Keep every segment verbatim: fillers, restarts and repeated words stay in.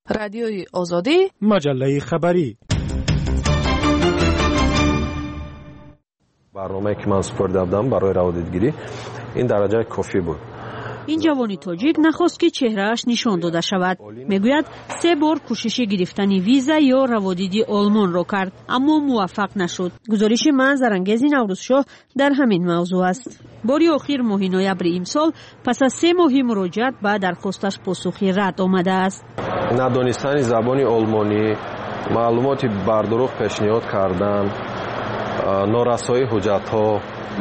رادیوی آزادی، مجله خبری. برنامه که من سپرده بودم برای روادیدگیری این درجه کافی بود. این جوانی تاجیک نخواست که چهرهش نشان داده شود. میگوید سه بار کوشش گرفتن ویزا یا روادیدی آلمان را کرد اما موفق نشد. گزارش منظرانگیز نوروزشاه در همین موضوع است. باری آخر ماه نوامبر امسال پس از سه ماه مراجعت به درخواستش پاسخی رد آمده است. ندانستن زبان آلمانی، معلومات بر دروغ پیشنهاد کردن، نارسایی حجت‌ها،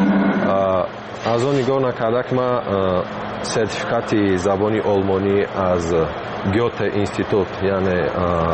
از آن نگاه نکرده که من سرتیفیکات زبان آلمانی از گوته اینستیتوت، یعنی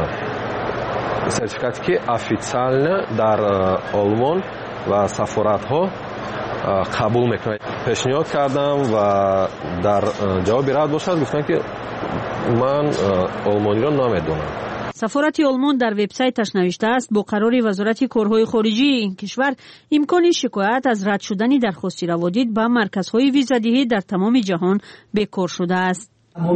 سرتیفیکاتی که افیциально در آلمان و سفارت‌ها قبول میکنه. پیشنهاد کردم و در جواب رد باشد گفتن که من آلمانی را نمیدونم. سفارت آلمان در وبسایتش نوشته است با قرار وزارت کارهای خارجی این کشور امکان شکایت از رد شدن درخواست روادید به مرکزهای ویزادهی در تمام جهان بکار شده است.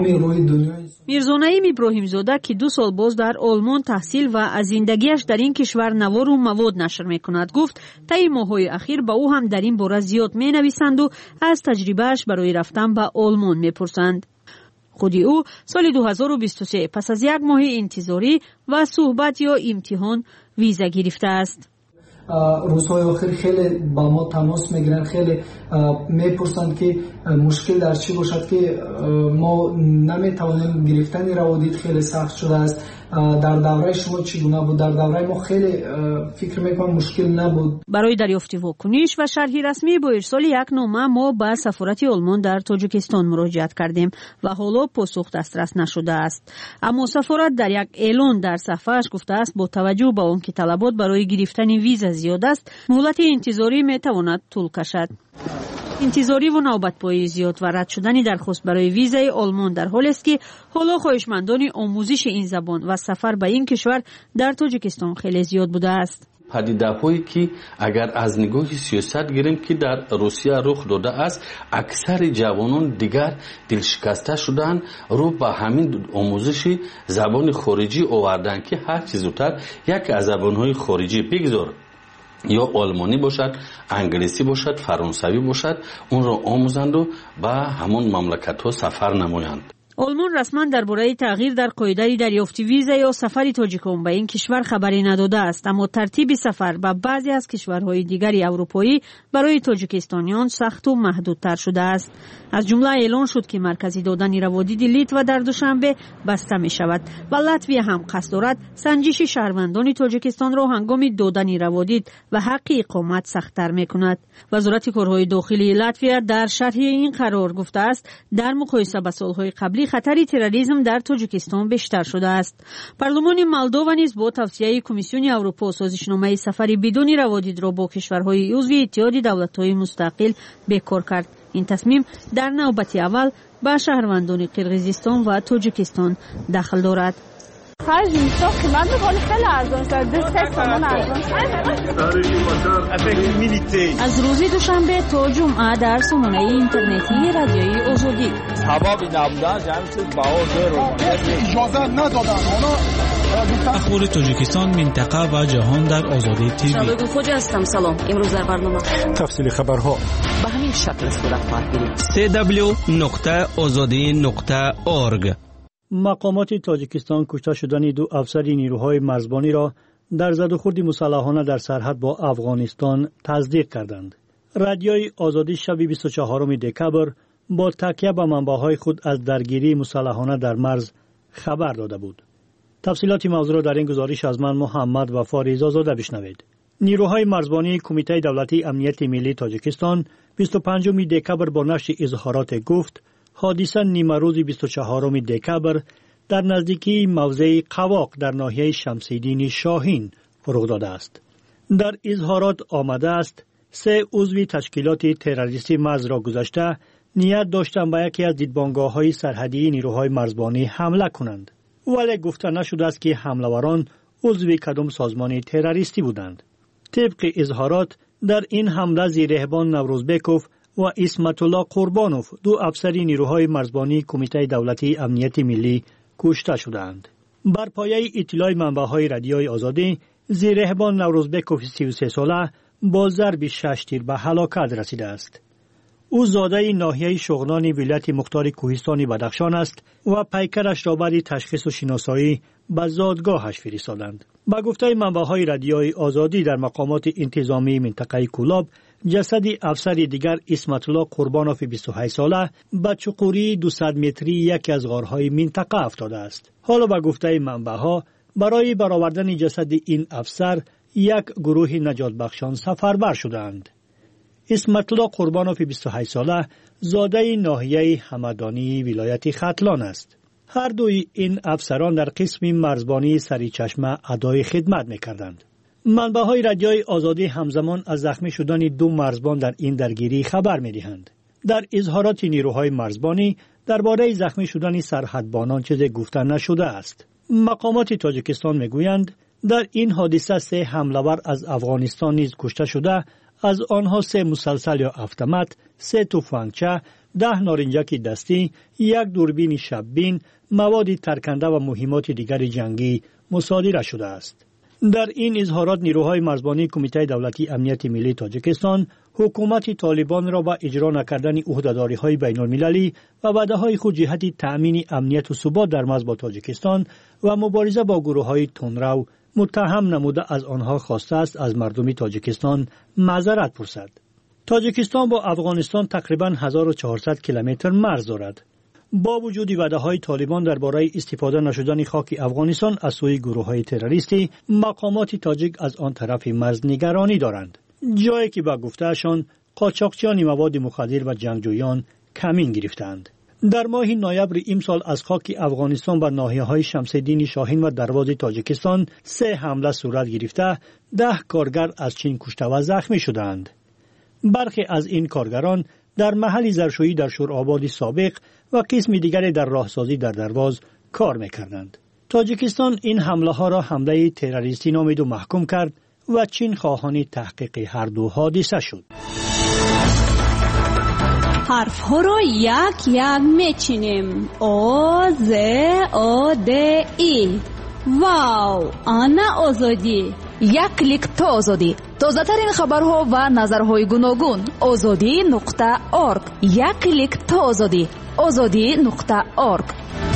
میرزا نعیم ابراهیم زاده که دو سال باز در آلمان تحصیل و از زندگیش در این کشور نوار و مواد نشر میکند گفت طی ماه‌های اخیر با او هم در این باره زیاد مینویسند و از تجربهش برای رفتن به آلمان میپرسند. خودی او سال دو هزار و بیست و سه پس از یک ماه انتظاری و صحبت یا امتحان ویزا گرفته است. روزهای آخر خیلی با ما تماس میگیرن، خیلی میپرسند که مشکل در چی باشد که ما نمیتوانیم گرفتن روادید خیلی سخت شده است. در دوره شما چگونه بود؟ در دوره ما خیلی فکر میکنم مشکل نبود. برای دریافت واکنش و شرح رسمی با ارسال یک نامه ما به سفارت آلمان در تاجیکستان مراجعت کردیم و حالا پاسخ دسترس نشده است. اما سفارت در یک اعلان در صفحه‌اش گفته است با توجه به آنکه طلبات برای گرفتن ویزا زیاد است، مهلت انتظاری میتواند طول کشد. انتظاری و نوبت‌پایی زیاد و رد شدن درخواست برای ویزای آلمان در حالی است که حالا خواهشمندان آموزش این زبان و سفر به این کشور در تاجیکستان خیلی زیاد بوده است. پدیده‌هایی که اگر از نگاه سیاست گیریم که در روسیه رخ داده است، اکثر جوانان دیگر دلشکسته شدن رو به همین آموزش زبان خارجی آوردن که هر چیز زودتر یک از زبان‌های خارجی بگذار، یا آلمانی باشد، انگلیسی باشد، فرانسوی باشد، اون را آموزند و به همون مملکت‌ها سفر نمایند. آلمان رسما درباره تغییر در قاعده دریافت ویزا یا سفر تاجیکان به این کشور خبری نداده است، اما ترتیب سفر به بعضی از کشورهای دیگری اروپایی برای تاجیکستانیان سخت و محدودتر شده است. از جمله اعلان شد که مرکز دادن روادید لیتوا در دوشنبه بسته می شود و لاتویا هم قصد دارد سنجش شهروندان تاجیکستان را هنگام دادن روادید و حق اقامت سخت‌تر می کند. وزارت کارهای داخلی لاتویا در شرح این قرار گفته است در مقایسه با سالهای قبلی خطر تروریسم در تاجیکستان بیشتر شده است. پارلمان مولداوا نیز با توصیه کمیسیون اروپا سازشنامه سفر بدون روادید را با کشورهای عضو اتحاد دولت‌های مستقل بکار کرد. این تصمیم در نوبت اول به شهروندان قرقیزستان و تاجیکستان دخل دارد. خرج میشه قیمت خیلی خیلی ارزان شد. دو سه تومان ارزان شد. از روز دوشنبه تا جمعه در سامانه اینترنتی رادیوی آزادی. سبب نبودن جمع شد باور رو اجازه ندادن. اخبار تاجیکستان، منطقه و جهان در آزادی تیوی. شبکه خوج هستم. سلام. امروز در برنامه تفصیل خبرها به همین شکل صورت خواهد گرفت. دبلیو دبلیو دبلیو نقطه آزادی نقطه اورگ. مقامات تاجیکستان کشته شدن دو افسر نیروهای مرزبانی را در زدوخورد مسلحانه در سرحد با افغانستان تصدیق کردند. رادیوی آزادی شب بیست و چهارم دکبر با تکیه به منبع‌های خود از درگیری مسلحانه در مرز خبر داده بود. تفصیلات موضوع را در این گزارش از من محمد وفا رضازاده بشنوید. نیروهای مرزبانی کمیته دولتی امنیت ملی تاجیکستان بیست و پنجم دکبر با نشر اظهارات گفت حادثه نیمه روز بیست و چهارم دکبر در نزدیکی موضع قواق در ناحیه شمس‌الدین شاهین رخ داده است. در اظهارات آمده است سه عضو تشکیلات تروریستی مرز را گذاشته نیت داشتند به یکی از دیدبانگاه‌های سرحدی نیروهای مرزبانی حمله کنند، ولی گفته نشده است که حمله‌وران عضو کدام سازمان تروریستی بودند. طبق اظهارات در این حمله زیرهبان نوروزبکوف و اسمت الله قربانوف دو افسری نیروهای مرزبانی کمیته دولتی امنیت ملی کشته شدند. بر پایه اطلاع منبع‌های رادیوی آزادی، زیرهبان نوروزبکوف سی و سه ساله با ضرب شش تیر به هلاکت رسیده است. او زاده ناحیه شغنانی ولایت مختار کوهستان بدخشان است و پیکرش را بعد تشخیص و شناسایی به زادگاهش فرستادند. با گفته منبع‌های رادیوی آزادی، در مقامات انتظامی منطقه کولاب جسد افسر دیگر اسمت الله قربانوف بیست و هشت ساله به چقوری دویست متری یکی از غارهای منطقه افتاده است. حالا با گفته منبع‌ها برای برآوردن جسد این افسر یک گروه نجات بخشان سفربر شدند. اسمت الله قربانوف بیست و هشت ساله زاده ناحیه همدانی ولایت ختلان است. هر دوی این افسران در قسم مرزبانی سریچشمه ادای خدمت می‌کردند. منبع‌های رادیوی آزادی همزمان از زخمی شدن دو مرزبان در این درگیری خبر می‌دهند. در اظهارات نیروهای مرزبانی درباره زخمی شدن سرحدبانان چیزی گفته نشده است. مقامات تاجیکستان می‌گویند در این حادثه سه حمله‌ور از افغانستان نیز کشته شده، از آنها سه مسلسل یا اتومات، سه تفنگچه، ده نارنجک دستی، یک دوربین شببین، مواد ترکنده و مهمات دیگر جنگی مصادره شده است. در این اظهارات نیروهای مرزبانی کمیته دولتی امنیت ملی تاجیکستان حکومت طالبان را با اجرا نکردن عهده‌داری‌های بین‌المللی و وعده‌های خود جهت تأمین امنیت و ثبات در مرز با تاجیکستان و مبارزه با گروه‌های تندرو متهم نموده از آنها خواسته است از مردم تاجیکستان معذرت پرسد. تاجیکستان با افغانستان تقریباً هزار و چهارصد کیلومتر مرز دارد. با وجود وعده‌های طالبان درباره استفاده نشدن خاک افغانستان از سوی گروه‌های تروریستی، مقامات تاجیک از آن طرف مرز نگرانی دارند، جایی که با گفته‌شان قاچاقچیان مواد مخدر و جنگجویان کمین گرفتند. در ماه نوامبر امسال از خاک افغانستان به ناحیه‌های شمس‌الدین شاهین و دروازه تاجیکستان سه حمله صورت گرفته، ده کارگر از چین کشته و زخمی شدند. برخی از این کارگران در محل زرشویی در شورآباد سابق و قسم دیگری در راهسازی در درواز کار می‌کردند. تاجیکستان این حمله ها را حمله تروریستی نامید و محکوم کرد و چین خواهان تحقیق هر دو حادثه شد. حرف ها را یک یک میچینیم. او ز او د ای. واو، آنا آزادی. یک کلیک تا آزادی. تازه ترین خبرها و نظرهای گوناگون. آزادی نقطه ارگ. یک کلیک تا آزادی. آزادی نقطه ارگ.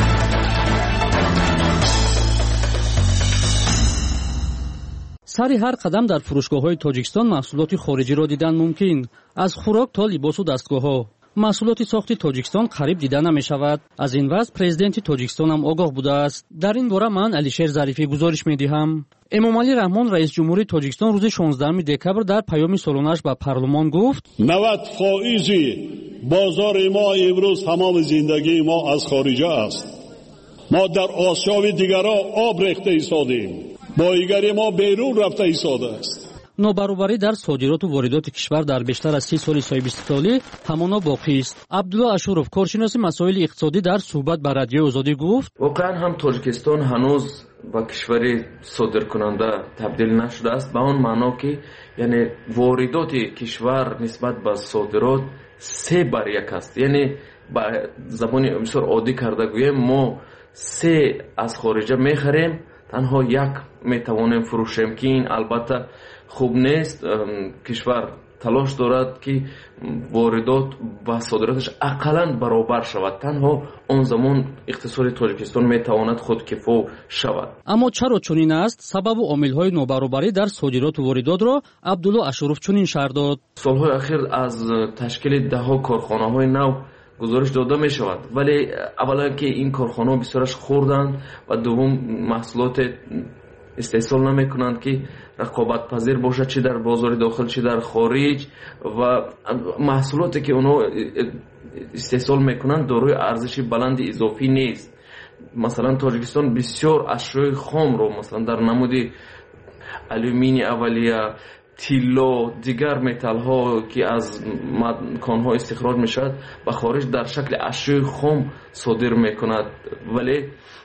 سر هر قدم در فروشگاه‌های تاجیکستان محصولات خارجی را دیدن ممکن، از خوراک تا لباس و دستگاه‌ها. محصولات ساخت تاجیکستان قریب دیده نمی‌شود. از این وضع پرزیدنت تاجیکستان هم آگاه بوده است. در این باره من علیشیر ظریفی گزارش می‌دهم. امامعلی رحمان رئیس جمهوری تاجیکستان روز شانزدهم دکبر در پیام سالانه‌اش به پارلمان گفت: نود فائز بازار ما امروز تمام زندگی ما از خارج است. ما در آسیای دیگرها آب ریخته ایستادیم. بایگری ما بیرون رفته ایستاده است. نابرابری در صادرات و واردات کشور در بیشتر از سی سال صاحب استقلالی همانا باقی است. عبدالله اشورов کارشناس مسائل اقتصادی در صحبت با رادیو آزادی گفت: واقعا هم تاجیکستان هنوز با کشوری صادرکننده تبدیل نشده است، به اون معنا که یعنی واردات کشور نسبت به صادرات سه بر یک است. یعنی با زبان بسیار عادی کرده گویم ما سه از خارجه میخریم، تنها یک میتوانیم فروشیم که این البته خوب نیست. کشور تلاش دارد که واردات و صادراتش اقلاً برابر شود، تنها اون زمان اقتصاد تاجیکستان میتواند خودکفا شود. اما چرا چنین است؟ سبب و عامل‌های نابرابری در صادرات و واردات را عبدالله اشورов چنین شرح داد: سالهای اخیر از تشکیل ده ها کارخانه‌های نو گزارش داده می شود، ولی اولا که این کارخانه بسیارش خوردند و دوم محصولات استحصال نمی کنند که رقابت پذیر باشد، چه در بازار داخل چه در خارج، و محصولاتی که اونا استحصال می کنند دارای ارزش بلند اضافی نیست. مثلا تاجیکستان بسیار اشیاء خام رو مثلا در نمود آلومینی اولیه، تیلا، دیگر متال ها که از کان ها استخراج می شود به خارج در شکل اشیاء خام صادر می کند، ولی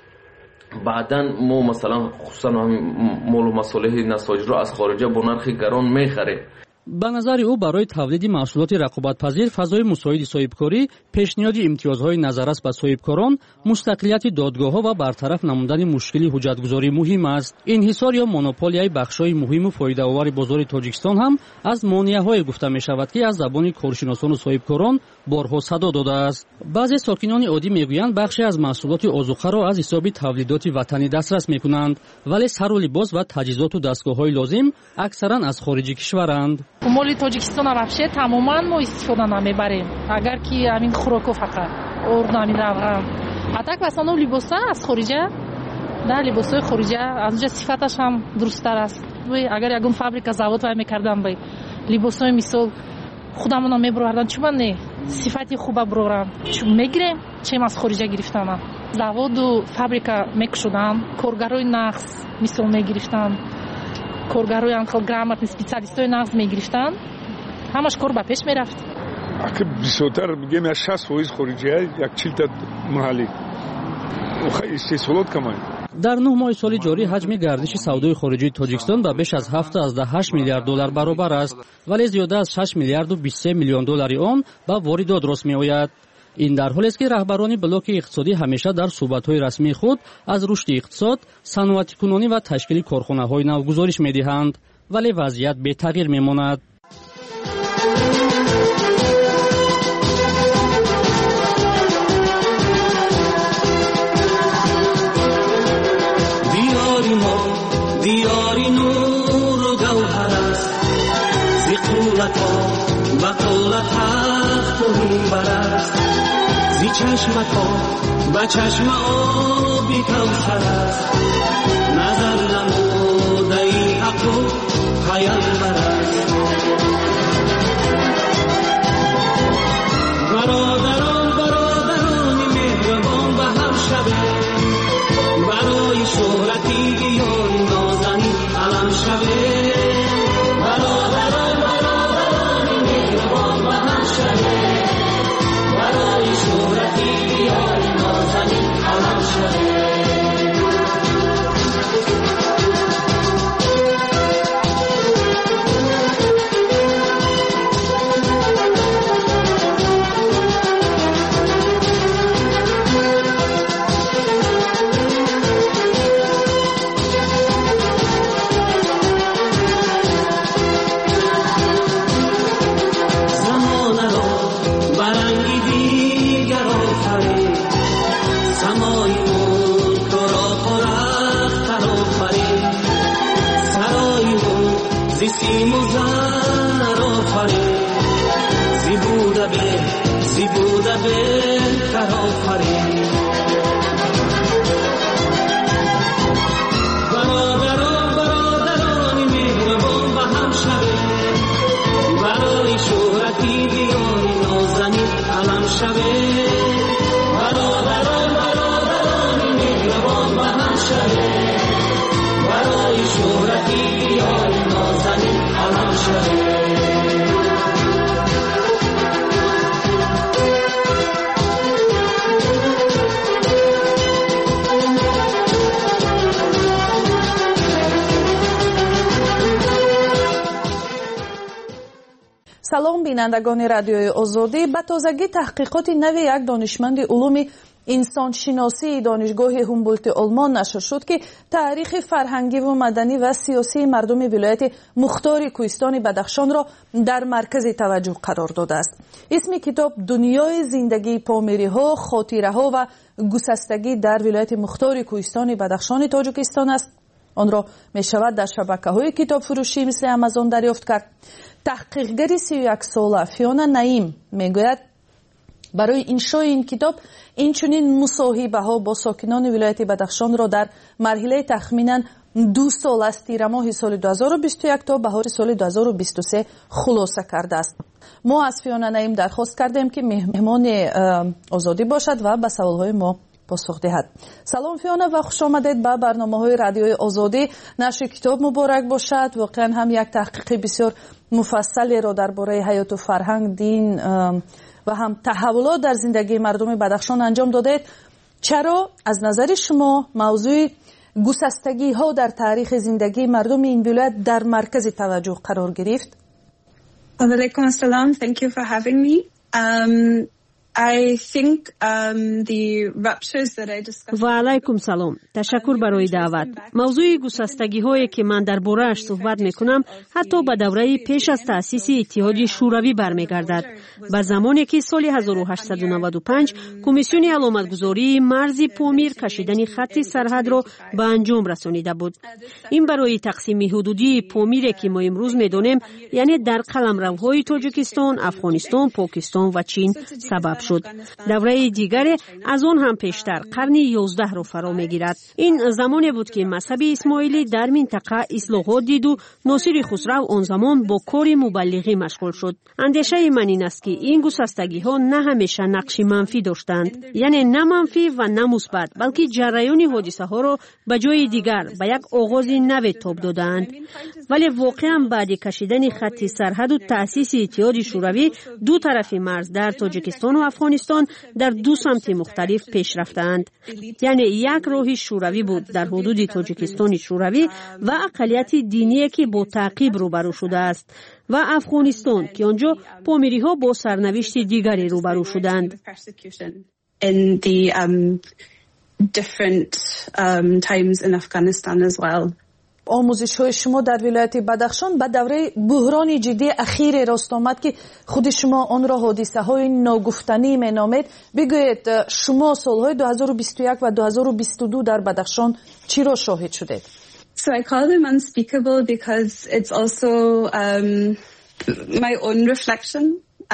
بعدا ما مثلا خصوصا مال و مصالح نساج را از خارجه با نرخ گران می خریم. ба назари ӯ барои тавлиди маҳсулоти рақобатпазир фазои мусоиди соҳибкорӣ, пешниҳоди имтиёзҳои назаррас ба соҳибкорон, мустақилияти додгоҳҳо ва бартараф намудани мушкили ҳуҷҷатгузорӣ муҳим аст. Инҳисор ё монополияи бахшҳои муҳиму фоидаовари бозори Тоҷикистон ҳам аз монеаҳое гуфта мешавад, ки аз забони коршиносону соҳибкорон борҳо садо додааст. баъзе сокинони оддӣ мегӯянд бахше аз маҳсулоти озуқаро аз ҳисоби тавлидоти ватанӣ дастрас мекунанд, вале сару либос ва таҷҳизоту дастгоҳҳои лозим аксаран аз хориҷи кишваранд. моли Тоҷикистон вообще тамоман мо истифода намебарем, агар ки амин хӯроко фақат орд амин равған. А так в основном либоса аз хориҷа, да, либосои хориҷа аз онҷа сифаташ ҳам дурусттар аст. Агар ягон фабрика завод вай мекардам бай либосои мисол худамона мебурордан, чума не сифати хуба бурорам, чум мегирем, чем аз хориҷа гирифтанам. Заводу фабрика мекушудам, коргарои нағз мисол мегирифтам, коргарои анхел грамотни специалистои нағз мегирифтан, ҳамаш кор ба пеш мерафт. Аки бисёртар бигем я шаст фоиз хориҷия, як чилта маҳаллӣ. Охай истеҳсолот камай. дар нӯҳ моҳи соли ҷорӣ ҳаҷми гардиши савдои хориҷии Тоҷикистон ба беш аз ҳафтазда ҳашт миллиард доллар баробар аст, вале зиёда аз шаш миллиарду бисту се миллион доллари он ба воридот рост меояд. ин дар ҳолест ки раҳбарони блоки иқтисодӣ ҳамеша дар суҳбатҳои расмии худ аз рушди иқтисод, саноатикунонӣ ва ташкили корхонаҳои нав гузориш медиҳанд, вале вазъият бетағйир мемонад. دیاری نور و گوهر است زی قولت ها و قولت تخت و منبر است زی چشمت ها و چشم آبی کوثر است نظر نموده ای حق و پیامبر است برادران برادران مهربان به هم شبه برای شهرتی یاری نازنی علم شبه برادران برادران مهربان به هم شبه برای شهرتی یاری نازنی علم شبه салом бинандагони радиои озодӣ. ба тозагӣ таҳқиқоти нави як донишманди улуми инсоншиносии донишгоҳи ҳумболти олмон нашр шуд, ки таърихи фарҳангиву маданӣ ва сиёсии мардуми вилояти мухтори кӯҳистони Бадахшонро дар маркази таваҷҷӯҳ қарор додааст. исми китоб дунёи зиндагии помириҳо, хотираҳо ва гусастагӣ дар вилояти мухтори кӯҳистони Бадахшони Тоҷикистон аст. онро мешавад дар шабакаҳои китобфурӯшӣ мисли Амазон дарёфт кард. таҳқиқгари си ю як сола Фиона Наим мегӯяд, барои иншои ин китоб инчунин мусоҳибаҳо бо сокинони вилояти Бадахшонро дар марҳилаи тахминан ду сол аз тирамоҳи соли ду ҳазору бисту як то баҳори соли ду ҳазору бисту се хулоса кардааст. мо аз Фиона Наим дархост кардем ки меҳмони озодӣ бошад ва ба саволҳои мо посух диҳад. салом Фиона ва хушомадед ба барномаҳои радиои озодӣ. нашри китоб муборак бошад. воқеан ҳам як таҳқиқи бисёр муфассалеро дар бораи ҳаёту фарҳанг, дин ва ҳам таҳаввулот дар зиндагии мардуми Бадахшон анҷом додед. чаро аз назари шумо мавзӯи гусастагиҳо дар таърихи зиндагии мардуми ин вилоят дар маркази таваҷҷӯҳ қарор гирифт? Alaikum assalam. Thank you for having me. Um, I think um, the ruptures that I discussed. و علیکم سلام. تشکر برای دعوت. موضوع گسستگی‌هایی که من درباره‌اش صحبت می‌کنم حتی به دوره پیش از تأسیس اتحاد شوروی برمیگردد. به زمانی که سال هزار و هشتصد و نود و پنج کمیسیون علامتگذاری مرز پامیر کشیدن خط سرحد را به انجام رسانیده بود. این برای تقسیم حدودی پامیر که ما امروز می‌دانیم، یعنی در قلمروهای تاجیکستان، افغانستان، پاکستان و چین سبب شد. دوره دیگر از آن هم پیشتر قرن یازده را فرا میگیرد. این زمانی بود که مذهب اسماعیلی در منطقه اصلاحات دید و ناصر خسرو آن زمان با کار مبلغی مشغول شد. اندیشه من این است که این گسستگی ها نه همیشه نقش منفی داشتند، یعنی نه منفی و نه مثبت، بلکه جریان حادثه ها را به جای دیگر به یک آغاز نو تاب دادند. ولی واقعا بعد کشیدن خط سرحد و تأسیس اتحاد شوروی، دو طرف مرز در تاجیکستان و افغانستان در دو سمت مختلف پیش رفتند. یعنی یک راه شوروی بود در حدود تاجیکستان شوروی و اقلیت دینی که با تعقیب روبرو شده است، و افغانستان که آنجا پامیری ها با سرنوشت دیگری روبرو شدند. In the um, different um, times in Afghanistan as well. آموزش های شما در ولایت بدخشان به دوره بحران جدی اخیر راست آمد که خود شما آن را حادثه های ناگفتنی می نامید. بگویید شما سالهای دو هزار و بیست و یک و دو هزار و بیست و دو در بدخشان چی را شاهد شدید؟ So I call them unspeakable because it's also um, my own reflection.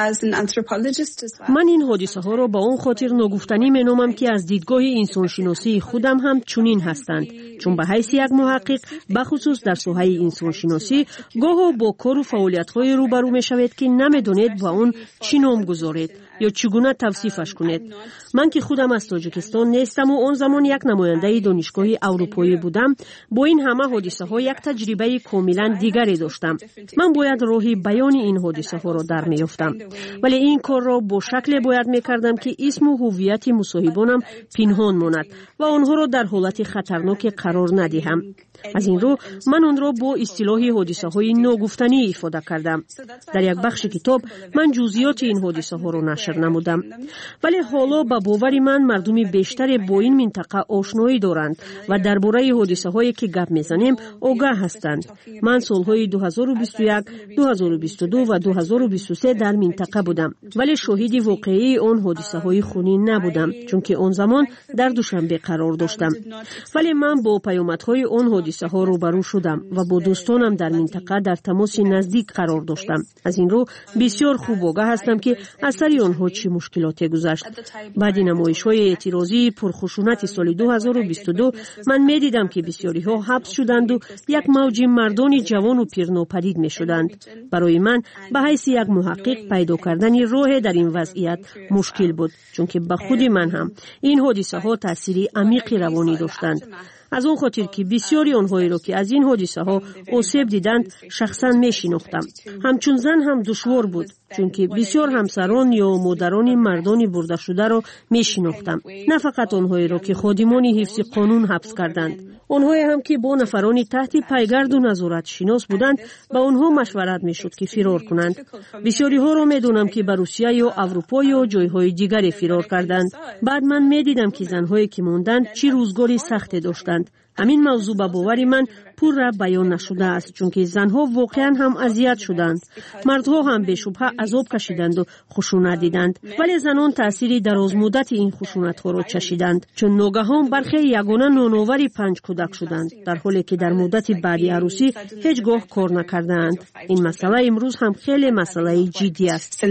من این حادثه ها را با اون خاطر ناگفتنی می نامم که از دیدگاه انسانشناسی خودم هم چنین هستند، چون به حیث یک محقق بخصوص در ساحه انسانشناسی گاه با کار و فعالیت های روبرو می شوید که نمیدانید با اون چی نام گذارید یا چگونه توصیفش کنید. من که خودم از تاجیکستان نیستم و آن زمان یک نماینده دانشگاه اروپایی بودم، با این همه حادثه ها یک تجربه کاملا دیگری داشتم. من باید راهی بیان این حادثه ها را در میافتم، ولی این کار را با شکل باید میکردم که اسم و هویت مصاحبانم پنهان ماند و آنها را در حالت خطرناک قرار ندهم. از این رو من آن را با اصطلاح حادثه های ناگفتنی افاده کردم. در یک بخش کتاب من جزئیات این حادثه ها را نشر نمودم، ولی حالا به باور من مردم بیشتر با این منطقه آشنایی دارند و درباره حادثه هایی که گپ میزنیم آگاه هستند. من سالهای دو هزار و بیست و یک، دو هزار و بیست و دو و دو هزار و بیست و سه در منطقه بودم، ولی شاهد واقعی آن حادثه های خونین نبودم، چون که آن زمان در دوشنبه قرار داشتم. ولی من با پیامدهای آن حادثه ها روبرو شدم و با دوستانم در منطقه در تماس نزدیک قرار داشتم. از این رو بسیار خوب آگاه هستم که از سر آنها چه مشکلاتی گذشت. بعد نمایش‌های اعتراضی پرخشونت سال دو هزار و بیست و دو من می‌دیدم که بسیاری ها حبس شدند و یک موج مردان جوان و پیر ناپدید می‌شدند. برای من به حیث یک محقق پیدا کردن راه در این وضعیت مشکل بود، چون که به خود من هم این حادثه ها تأثیری عمیق روانی داشتند. از اون خاطر که بسیاری آنهایی را که از این حادثه ها آسیب دیدند شخصا میشناختم. همچون زن هم دشوار بود، چون که بسیار همسران یا مادران مردان برده شده را میشناختم، نه فقط آنهایی را که خادمان حفظ قانون حبس کردند. آنهایی هم که با نفرانی تحت پیگرد و نظارت شناس بودند به آنها مشورت میشد که فرار کنند. بسیاری ها را میدونم که به روسیه یا اروپا یا جایهای دیگری فرار کردند. بعد من میدیدم که زنهایی که موندند چه روزگاری سختی داشتند. همین موضوع به باور من پور را بیان نشده است، چون که زنها واقعا هم اذیت شدند. مردها هم به شبهه عذاب کشیدند و خشونت دیدند، ولی زنان تأثیری دراز مدت این خشونت ها را چشیدند، چون ناگهان برخی یگانه نانآور پنج کودک شدند، در حالی که در مدت بعد عروسی هیچگاه کار نکردند. این مسئله امروز هم خیلی مسئله جدی است.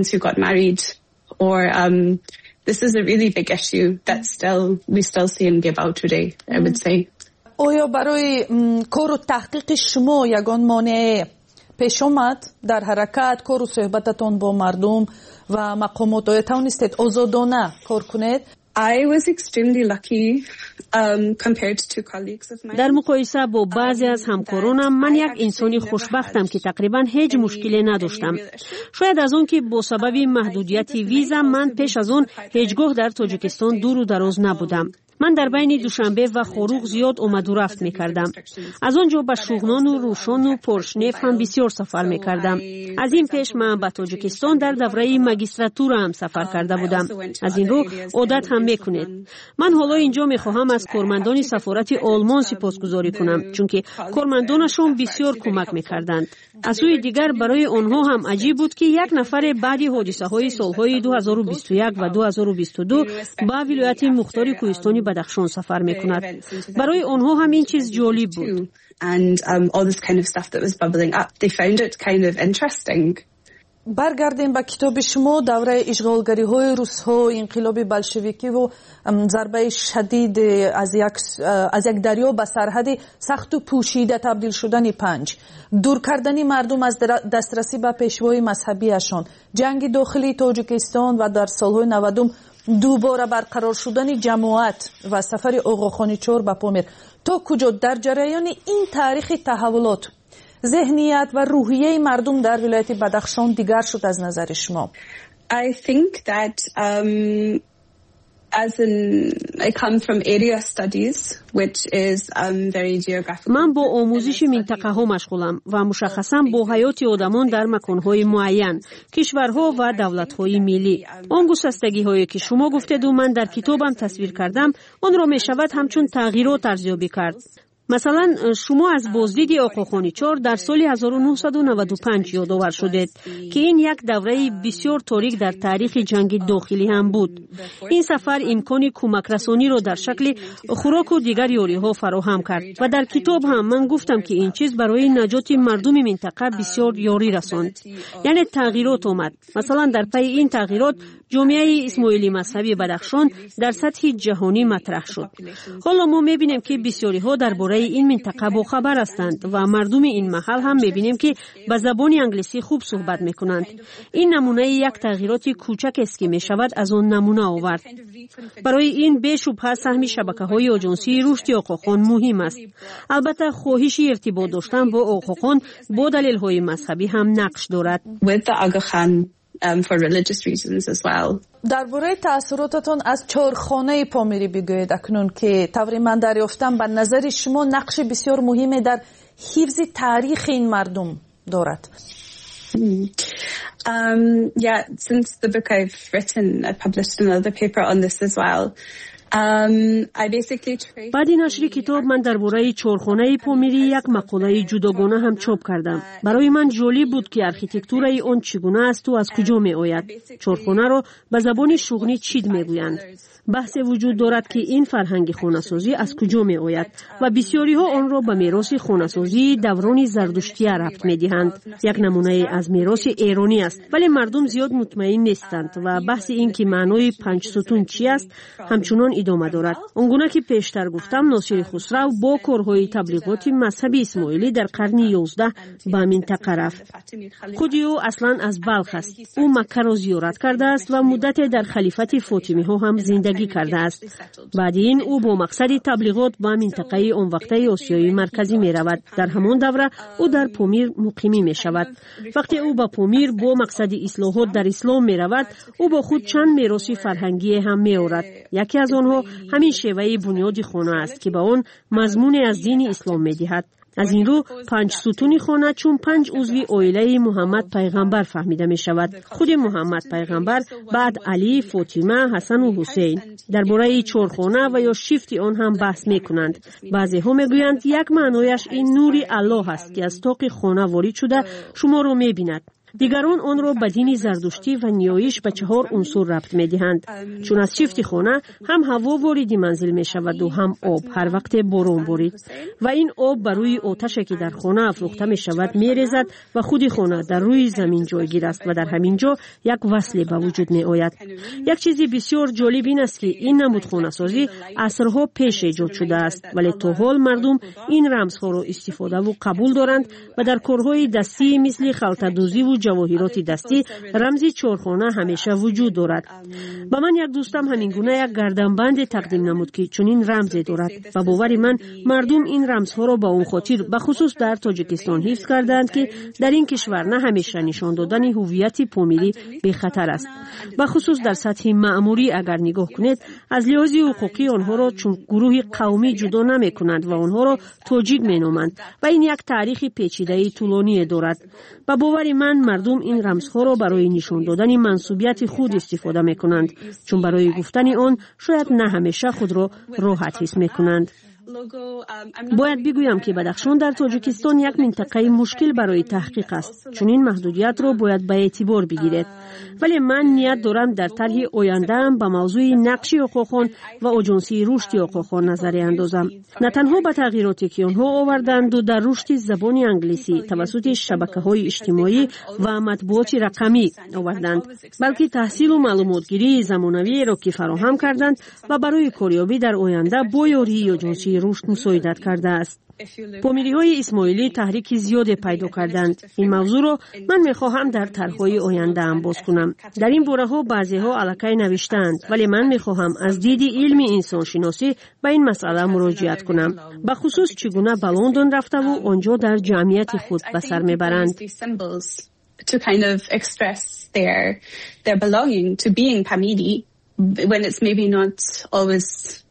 Or um, this is a really big issue that still we still see and give out today, I would say. آیا برای کار و تحقیق شما یگان مانع پیش آمد در حرکت، کار و صحبتتان با مردم و مقامات؟ آیا توانستید آزادانه کار کنید؟ I was extremely lucky um, compared to colleagues of mine. در مقایسه با بعضی از همکارانم من یک انسانی خوشبختم که تقریبا هیچ مشکلی نداشتم. شاید از اون که با سبب محدودیت ویزا من پیش از اون هیچگاه در تاجیکستان دور و دراز نبودم. من در بین دوشنبه و خروغ زیاد اومد و رفت میکردم. از آنجا به شغنان و روشن و پرشنف هم بسیار سفر میکردم. از این پیش من به تاجیکستان در دوره ماجستراتور هم سفر کرده بودم. از این رو عادت هم میکنید. من حالا اینجا میخواهم از کارمندان سفارت آلمان سپاسگزاری کنم، چون که کارمندانشون بسیار کمک میکردند. از سوی دیگر برای آنها هم عجیب بود که یک نفر بعد حادثه های سالهای دو هزار و بیست و یک و دو هزار و بیست و دو به ولایت مختار کوهستانی بدخشان سفر میکند. برای آنها هم این چیز جالب بود. And um, all this kind of stuff that was bubbling up, they found it kind of interesting. برگردیم به کتاب شما. دوره اشغالگری های روس ها، انقلاب بلشویکی و ضربه شدید از یک از یک دریا به سرحد سخت و پوشیده تبدیل شدن پنج، دور کردن مردم از دسترسی به پیشوای مذهبیشان، جنگ داخلی تاجیکستان و در سالهای نود دوباره برقرار شدن جماعت و سفر آقاخانی چهار به پامیر. تا کجا در جریان این تاریخ تحولات ذهنیت و روحیه مردم در ولایت بدخشان دیگر شد از نظر شما؟ I think that um, as in I come from area studies which is um, very geographical. من با آموزش منطقه ها مشغولم و مشخصا با حیات آدمان در مکانهای معین، کشورها و دولت‌های ملی. آن گسستگی هایی که شما گفتید و من در کتابم تصویر کردم، آن را می شود همچون تغییرات ارزیابی کرد. مثلا شما از بازدید آقاخانی چهار در سال هزار و نهصد و نود و پنج یادآور شدید که این یک دوره بسیار تاریک در تاریخ جنگ داخلی هم بود. این سفر امکان کمک رسانی را در شکل خوراک و دیگر یاری‌ها فراهم کرد و در کتاب هم من گفتم که این چیز برای نجات مردم منطقه بسیار یاری رساند. یعنی تغییرات آمد. مثلا در پی این تغییرات جامعه اسماعیلی مذهبی بدخشان در سطح جهانی مطرح شد. حالا ما می‌بینیم که بسیاری‌ها درباره این منطقه با خبر هستند و مردم این محل هم می‌بینیم که به زبان انگلیسی خوب صحبت می‌کنند. این نمونه یک تغییرات کوچک است که می‌شود از آن نمونه آورد. برای این بی‌شبهه سهم شبکه‌های آژانسی رشد آقاخان مهم است. البته خواهش ارتباط داشتن با آقاخان با دلایل مذهبی هم نقش دارد. Um, for religious reasons as well. درباره تأثیراتتون از چهارخانه پامیری بگویید اکنون که طوری من دریافتم به نظر شما نقش بسیار مهمی در حفظ تاریخ این مردم دارد. Mm. Um, yeah, since the book I've written, I published another paper on this as well. Um, I basically tried... بعد نشر کتاب من درباره چهارخانه پامیری یک مقاله جداگانه هم چاپ کردم. برای من جالب بود که آرکیتکتورای آن چگونه است و از کجا می آید. چهارخانه را به زبان شغنی چید می گویند. بحث وجود دارد که این فرهنگ خانه‌سازی از کجا می آید و بسیاری ها آن را به میراث خانه‌سازی دوران زردشتیه ربط می دهند. یک نمونه از میراث ایرانی است، ولی مردم زیاد مطمئن نیستند و بحث این که معنای پنج ستون چی است همچنان ادامه دارد. آنگونه که پیشتر گفتم، ناصر خسرو با کارهای تبلیغات مذهبی اسماعیلی در قرن یازده به منطقه رفت. خودی او اصلا از بلخ است. او مکه را زیارت کرده است و مدت در خلیفت فاطمی ها هم زندگی کرده است. بعد این او با مقصد تبلیغات به منطقه آن وقته آسیای مرکزی می رود. در همان دوره او در پامیر مقیمی می شود. وقتی او به پامیر با مقصد اصلاحات در اسلام می رود، او با خود چند میراث فرهنگی هم می آورد. یکی از آنها همین شیوه بنیاد خانه است که به آن مضمون از دین اسلام می دهد. از این رو پنج ستونی خانه چون پنج عضوی عائله محمد پیغمبر فهمیده می شود. خود محمد پیغمبر، بعد علی، فاطمه، حسن و حسین. درباره چهارخانه و یا شیفت آن هم بحث می کنند. بعضی ها می گویند یک معنایش این نوری الله است که از طاق خانه وارد شده شما را می بیند. دیگران آن را به دین زردشتی و نیایش به چهار عنصر ربط می دهند. چون از شیفت خانه هم هوا وارد منزل می شود و هم آب هر وقت باران بارید و این آب بر روی آتشی که در خانه افروخته می شود می ریزد و خود خانه در روی زمین جایگیر است و در همین جا یک وصل به وجود می آید. یک چیزی بسیار جالب این است که این نمود خانه سازی عصرها پیش ایجاد شده است، ولی تا حال مردم این رمزها را استفاده و قبول دارند و در کارهای دستی مثل خلطه‌دوزی و جواهرات دستی رمزی چهارخانه همیشه وجود دارد. با من یک دوستم همین گونه یک گردنبند تقدیم نمود که چنین رمزی دارد و باور من مردم این رمزها را با اون خاطر به خصوص در تاجیکستان حفظ کردند که در این کشور نه همیشه نشان دادن هویت پامیری به خطر است. به خصوص در سطح مأموری اگر نگاه کنید از لحاظ حقوقی آنها را چون گروه قومی جدا نمی کنند و آنها را تاجیک می نامند و این یک تاریخ پیچیده طولانی دارد. با باور من مردم این رمزها را برای نشان دادن منسوبیت خود استفاده می کنند چون برای گفتن آن شاید نه همیشه خود را راحت حس می کنند. باید بگویم که بدخشان در تاجیکستان یک منطقه مشکل برای تحقیق است چون این محدودیت را باید به اعتبار بگیرید. ولی من نیت دارم در طرح آینده‌ام به موضوع نقش آقاخان و آژانسی رشد آقاخان نظر اندازم، نه تنها به تغییراتی که آنها آوردند و در رشد زبان انگلیسی توسط شبکه‌های اجتماعی و مطبوعات رقمی آوردند، بلکه تحصیل و معلوماتگیری زمانوی را که فراهم کردند و برای کاریابی در آینده با یاری آژانسی رشد مساعدت کرده است. پامیری‌های اسماعیلی تحریک زیاد پیدا کردند. این موضوع را من می‌خواهم در طرح‌های آینده ام باز کنم. در این باره‌ها بعضی‌ها الکی نوشتند ولی من می‌خواهم از دید علم انسان شناسی به این مسئله مراجعت کنم، به خصوص چگونه به لندن رفته و آنجا در جمعیت خود به سر می‌برند. To kind of express their their belonging to being Pamiri when it's maybe not always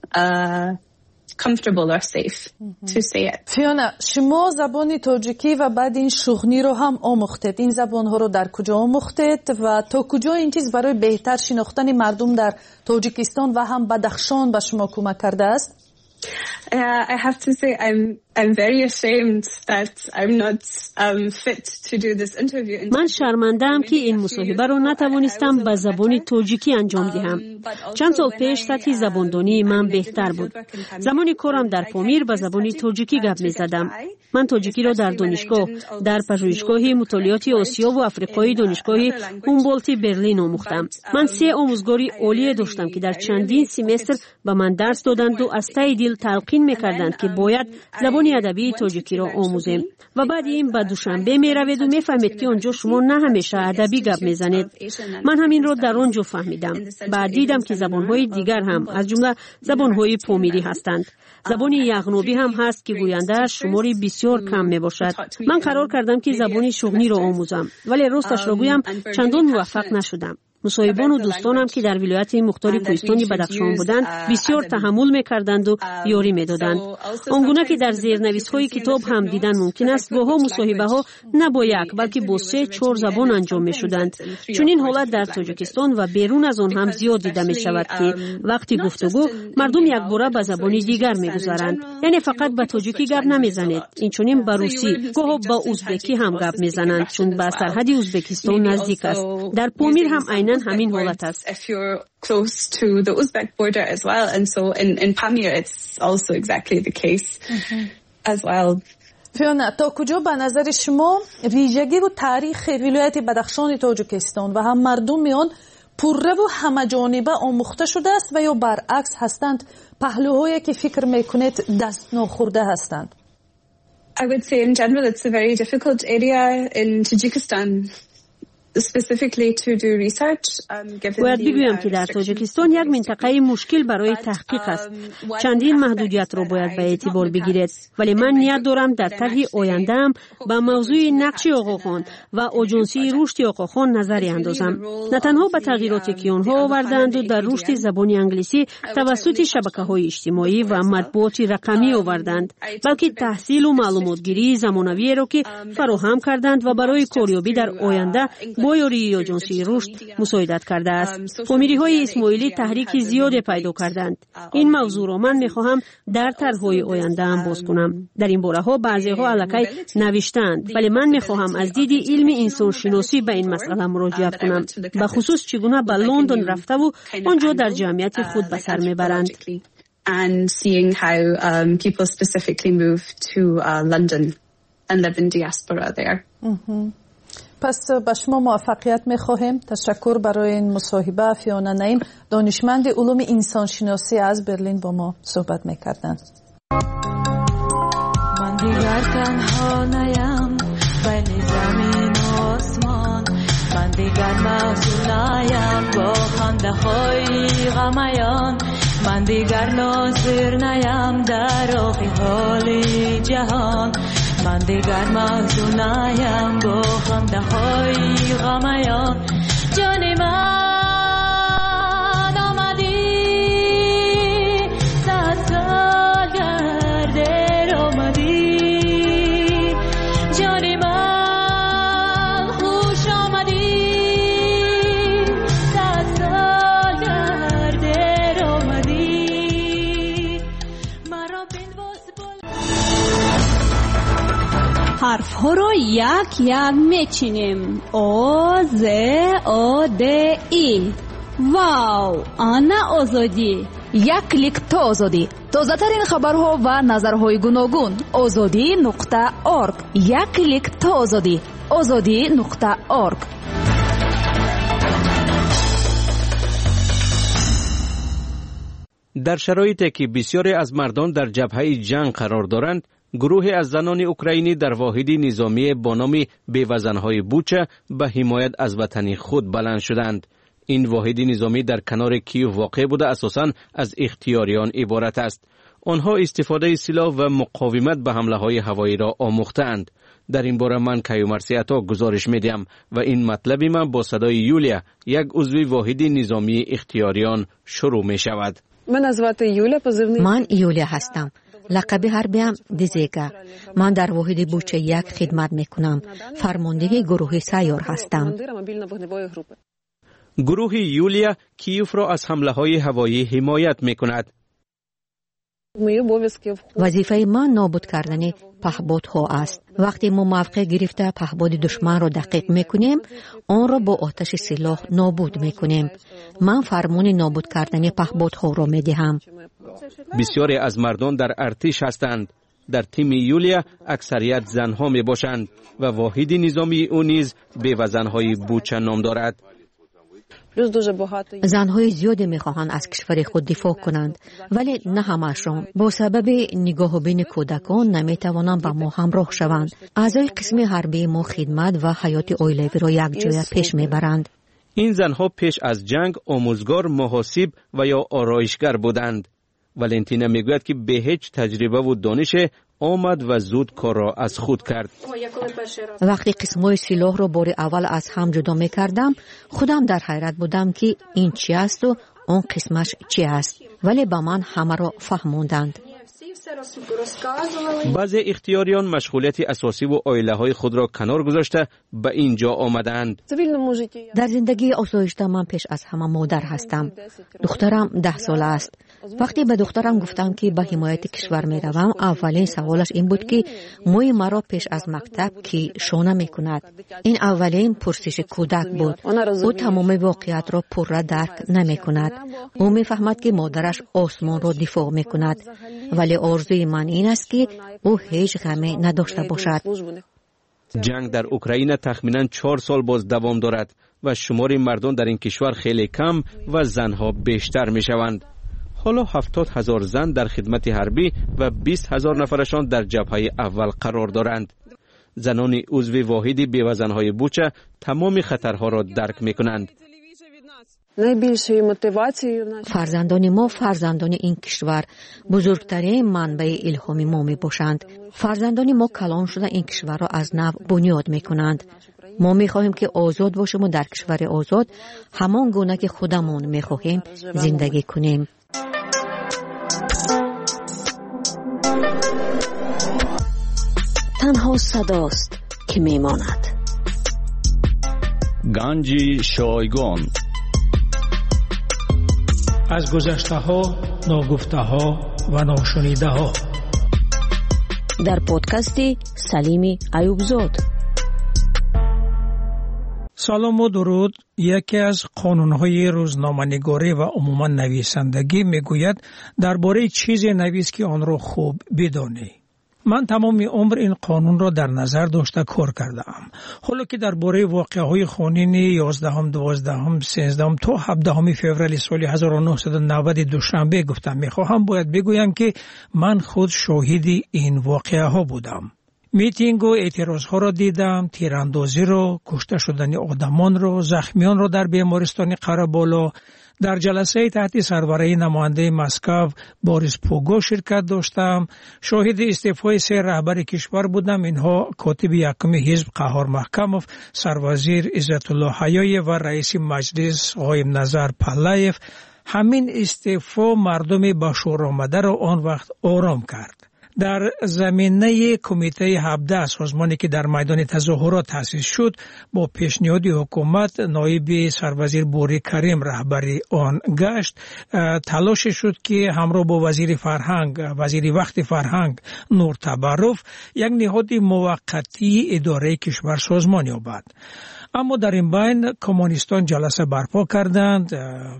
uh, comfortable or safe to say it. فیونا، شما زبان تاجیکی و بعد این شغنی رو هم آموختید. این زبان‌ها رو در کجا آموختید و تا کجا این چیز برای بهتر شناختن مردم در تاجیکستان و هم بدخشان به شما کمک کرده است؟ Uh, I have to say I'm I'm very ashamed that I'm not um, fit to do this interview. من شرمنده‌ام که این مصاحبه را نتوانستم به زبان تاجیکی انجام دهم. چند سال پیش سطح زباندانی من بهتر بود. زمانی کارم در پامیر به زبان تاجیکی گپ می‌زدم. من تاجیکی را در دانشگاه در پژوهشگاه مطالعات آسیا و آفریقای دانشگاه هومبولت برلین آموختم. من سه آموزگاری عالی داشتم که در چندین سمستر به من درس دادند و از ته دل تلقین می‌کردند که باید زبان ادبی تاجیکی را آموزیم و بعد این به دوشنبه می‌روید و می‌فهمید که آنجا شما نه همیشه ادبی گپ می‌زنید. من همین را در آنجا فهمیدم. بعد دیدم که زبان‌های دیگر هم از جمله زبان‌های پامیری هستند. زبان یغنوبی هم هست که گوینده شماری بسیار کم میباشد. من قرار کردم که زبان شغنی را آموزم ولی راستش را گویم چندان موفق نشدم. مصاحبان و دوستانم که در ولایت مختار کوهستانی بدخشان بودند بسیار تحمل میکردند و یاری میدادند. آنگونه که در زیرنویس‌های کتاب هم دیدن ممکن است گاهی مصاحبه‌ها نه با یک بلکه با سه چهار زبان انجام میشدند. چون این حالت در تاجیکستان و بیرون از آن هم زیاد دیده می شود که وقتی گفتگو مردم یک باره به زبان دیگر میگذارند، یعنی فقط به تاجیکی گپ نمیزنید، این چنین به روسی گاهی با ازبکی هم گپ میزنند چون به سرحد ازبکستان نزدیک است. در پامیر هم همین حالت است. If you're close to the Uzbek border as well, and so in in Pamir it's also exactly the case as well. فیونا، تا کجا به نظر شما ویژگی و تاریخ ولایت بدخشان تاجیکستان و هم مردم آن پررو و همه‌جانبه آموخته شده است و یا برعکس هستند پهلوهایی که فکر میکنید دست ناخورده هستند؟ I would say in general it's a very difficult area in Tajikistan. Specifically to do research, um, باید بگویم که در تاجیکستان یک منطقه مشکل برای تحقیق است. چندین محدودیت را باید به اعتبار بگیرید ولی من نیت دارم در طرح آینده‌ام به موضوع نقش آقاخان و آژانسی رشد آقاخان نظر اندازم، نه تنها به تغییراتی که آنها آوردند و در رشد زبان انگلیسی توسط شبکه‌های اجتماعی و مطبوعات رقمی آوردند، بلکه تحصیل و معلوماتگیری زمانوی را که فراهم کردند و برای کاریابی در آینده با یاری آژانسی رشد مساعدت کرده است. پامیری‌های اسماعیلی تحریک زیاد پیدا کردند. این موضوع را من می‌خواهم در طرح‌های آینده ام باز کنم. در این باره‌ها بعضی‌ها الکی نوشتند ولی من می‌خواهم از دید علم انسان شناسی به این مسئله مراجعت کنم، به خصوص چگونه به لندن رفته و آنجا در جمعیت خود به سر می‌برند. And seeing how um, people specifically move to uh, London and live in diaspora there. پس به شما موفقیت می‌خواهیم. تشکر برای این مصاحبه. فیونا نعیم، دانشمند علوم انسانشناسی از برلین با ما صحبت می‌کردند. من دیگر تنها نیم بین زمین و آسمان، دیگر محزونایم با خنده های غمیان، من دیگر ناظر نیم در آخی حال جهان، من دیگر محزونایم با خنده های غمیان. جان من آمدی صد سال گردر آمدی، جان من خوش آمدی صد سال گردر آمدی، مرا بنواز بال. حرف ها رو یک یک میچینیم. او ز او د ای. واو، آنا آزادی. یک کلیک تا آزادی. تازه ترین خبرها و نظرهای گوناگون. آزادی نقطه اورگ. یک کلیک تا آزادی. آزادی نقطه اورگ. در شرایطی که بسیاری از مردان در جبهه جنگ قرار دارند، گروهی از زنان اوکراینی در واحدی نظامی با نام بیوزنهای بوچه به حمایت از وطن خود بلند شدند. این واحدی نظامی در کنار کیو واقع بوده اساساً از اختیاریان عبارت است. آنها استفاده سلاح و مقاومت به حمله های هوایی را آموختند. در این باره من کیومرثی عطا گزارش میدیم و این مطلبی من با صدای یولیا، یک عضو واحدی نظامی اختیاریان شروع می شود. من یولیا هستم. لقب حربیم دیزیگا. من در واحد بوچه یک خدمت میکنم. فرمانده گروه سیار هستم. گروه یولیا کیوف را از حمله های هوایی حمایت میکند. وظیفه من نابود کردن پهپادها است. وقتی ما موقع گرفته پهپاد دشمن را دقیق میکنیم، آن را با آتش سلاح نابود میکنیم. من فرمان نابود کردن پهپادها را میدهم. بسیاری از مردان در ارتش هستند. در تیم یولیا اکثریت زنها می باشند و واحد نظامی او نیز بیوزنهای بوچه نام دارد. زنهای زیادی میخواهند از کشور خود دفاع کنند، ولی نه همه‌شان با سبب نگاه و بین کودکان نمیتوانند با ما همراه شوند. اعضای قسم حربی ما خدمت و حیات عائلوی را یک جای پیش میبرند. این زنها پیش از جنگ آموزگار، محاسب و یا آرایشگر بودند. ولنتینا میگوید که به هیچ تجربه و دانش آمد و زود کار را از خود کرد. وقتی قسمای سلاح را بار اول از هم جدا میکردم، خودم در حیرت بودم که این چی است و اون قسمش چی است، ولی با من همه را فهموندند. بعضی اختیاریان مشغولیت اساسی و عائله های خود را کنار گذاشته به اینجا آمدند. در زندگی آسایشته من پیش از همه مادر هستم. دخترم ده ساله است. وقتی به دخترم گفتم که به حمایت کشور می روم، اولین سوالش این بود که موی مرا پیش از مکتب کی شونه می کند. این اولین پرسش کودک بود. او تمام واقعیت را پرره درک نمی کند. او می فهمد که مادرش آسمان را دفاع می کند، ولی آرزوی من این است که او هیچ غمی نداشته باشد. جنگ در اوکراین تخمینا چهار سال باز دوام دارد و شمار مردان در این کشور خیلی کم و زنها بیشتر می شوند. حالا هفتاد هزار زن در خدمت حربی و بیست هزار نفرشان در جبهه اول قرار دارند. زنان عضو واحدی بیوزنهای بوچه تمام خطرها را درک می کنند. فرزندان ما فرزندان این کشور بزرگترین منبع الهام ما می باشند. فرزندان ما کلان شده این کشور را از نو بنیاد می کنند. ما می خواهیم که آزاد باشیم و در کشور آزاد همان گونه که خودمون می خواهیم زندگی کنیم. تنها صداست که می ماند. گنج شایگان. از گذشته ها، ناگفته ها و ناشنیده ها در پادکستی سلیمی ایوبزاد. سلام و درود. یکی از قانون‌های روزنامه‌نگاری و عموما نویسندگی میگوید درباره چیزی نویس که آن را خوب بدانی. من تمام عمر این قانون را در نظر داشته کار کردم. حالا که درباره واقعه‌های خونین یازدهم، دوازدهم، سیزدهم تا هفدهم فوریه سال هزار و نهصد و نود دوشنبه گفتم میخواهم باید بگویم که من خود شاهد این واقعه ها بودم. میتینگ و اعتراضها را دیدم، تیراندازی را، کشته شدن آدمان را، زخمیان را در بیمارستان قره‌بالا. در جلسه تحت سربرای نماینده مسکو بوریس پوگو شرکت داشتم. شاهد استعفای سه رهبر کشور بودم. اینها کاتب یکم حزب قهار محکموف، سروازیر عزت الله حیای و رئیس مجلس آقای نظر پلایف. همین استعفا مردم با شور آمده را آن وقت آرام کرد. در زمینه کمیته هفده سازمانی که در میدان تظاهرات تأسیس شد، با پیشنهاد حکومت نایب سروازیر بوری کریم رهبری آن گشت. تلاش شد که همراه با وزیر فرهنگ وزیر وقت فرهنگ نور تبرف یک نهاد موقتی اداره کشور سازمان یابد. اما در این بین کمونیستان جلسه برپا کردند،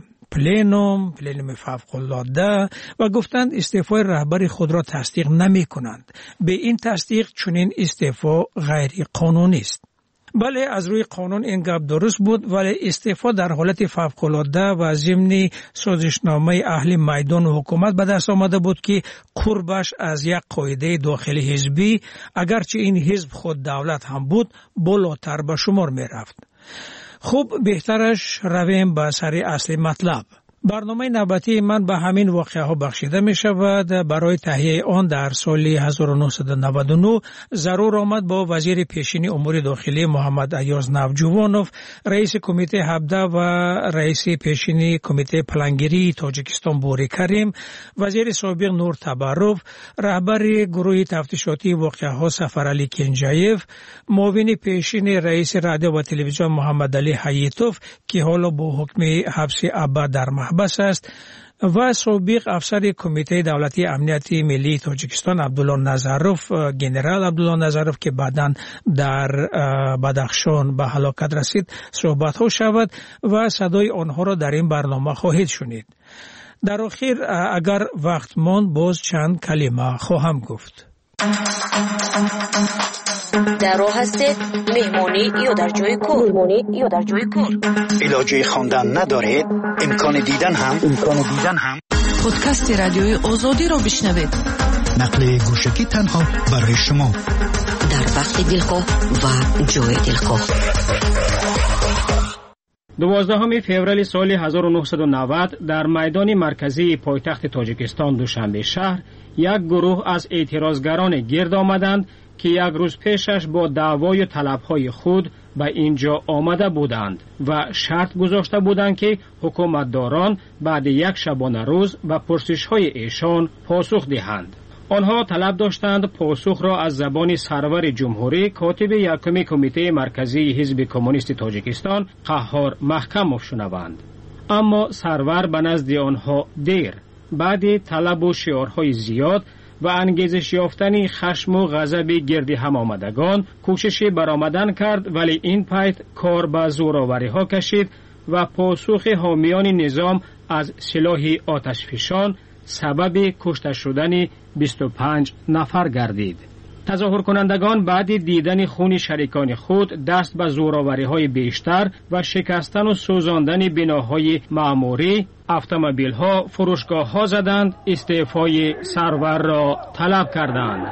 پلینوم، پلینوم فوق‌العاده، و گفتند استعفای رهبر خود را تصدیق نمی کنند. به این تصدیق چنین استعفا غیر قانونی است. بله، از روی قانون این گپ درست بود، ولی استعفا در حالت فوق‌العاده و ضمن سازشنامه اهل میدان و حکومت به دست آمده بود که قربش از یک قاعده داخلی حزبی، اگرچه این حزب خود دولت هم بود، بالاتر به شمار می رفت. خوب، بهترش رویم به سر اصل مطلب. برنامه نوبتی من به همین واقعه ها بخشیده می شود. برای تهیه آن در سال هزار و نهصد و نود و نه ضرور آمد با وزیر پیشین امور داخلی محمد ایاز نوجوانوف، رئیس کمیته هفده و رئیس پیشین کمیته پلانگیری تاجیکستان بوری کریم، وزیر سابق نور تبرف، رهبر گروه تفتیشاتی واقعه ها سفرعلی کنجایف، معاون پیشین رئیس رادیو و تلویزیون محمد علی حییتوف که حالا با حکم حبس ابد در محبس است، و سابق افسر کمیته دولتی امنیت ملی تاجیکستان عبدالله نظروف، گنرال عبدالله نظروف که بعداً در بدخشان به هلاکت رسید صحبت ها شود و صدای آنها را در این برنامه خواهید شنید. در آخر اگر وقت ماند باز چند کلمه خواهم گفت. در راه هستید، مهمانی یا در جای کار، مهمانی یا در جای کار، علاجه خواندن ندارید، امکان دیدن هم امکان دیدن هم پادکست رادیوی آزادی را بشنوید. نقل گوشکی تنها برای شما در وقت دلخواه و جای دلخواه. دوازدهم فوریه سال هزار و نهصد و نود در میدان مرکزی پایتخت تاجیکستان دوشنبه شهر یک گروه از اعتراضگران گرد آمدند که یک روز پیشش با دعوای طلبهای خود به اینجا آمده بودند و شرط گذاشته بودند که حکومتداران بعد یک شبانه روز به پرسش‌های ایشان پاسخ دهند. آنها طلب داشتند پاسخ را از زبان سرور جمهوری کاتب یکم کمیته مرکزی حزب کمونیست تاجیکستان قهار محکموف شنوند. اما سرور به نزد آنها دیر، بعد طلب و شعارهای زیاد و انگیزش یافتن خشم و غضب گرد هم آمدگان کوششی برآمدن کرد، ولی این پایت کار به زورآوری ها کشید و پاسخ حامیان نظام از سلاح آتشفشان سبب کشته شدن بیست و پنج نفر گردید. تظاهر کنندگان بعد دیدن خون شریکان خود دست به زورآوری‌های بیشتر و شکستن و سوزاندن بناهای معموری، اتومبیل‌ها، فروشگاه‌ها زدند، استعفای سرور را طلب کردند.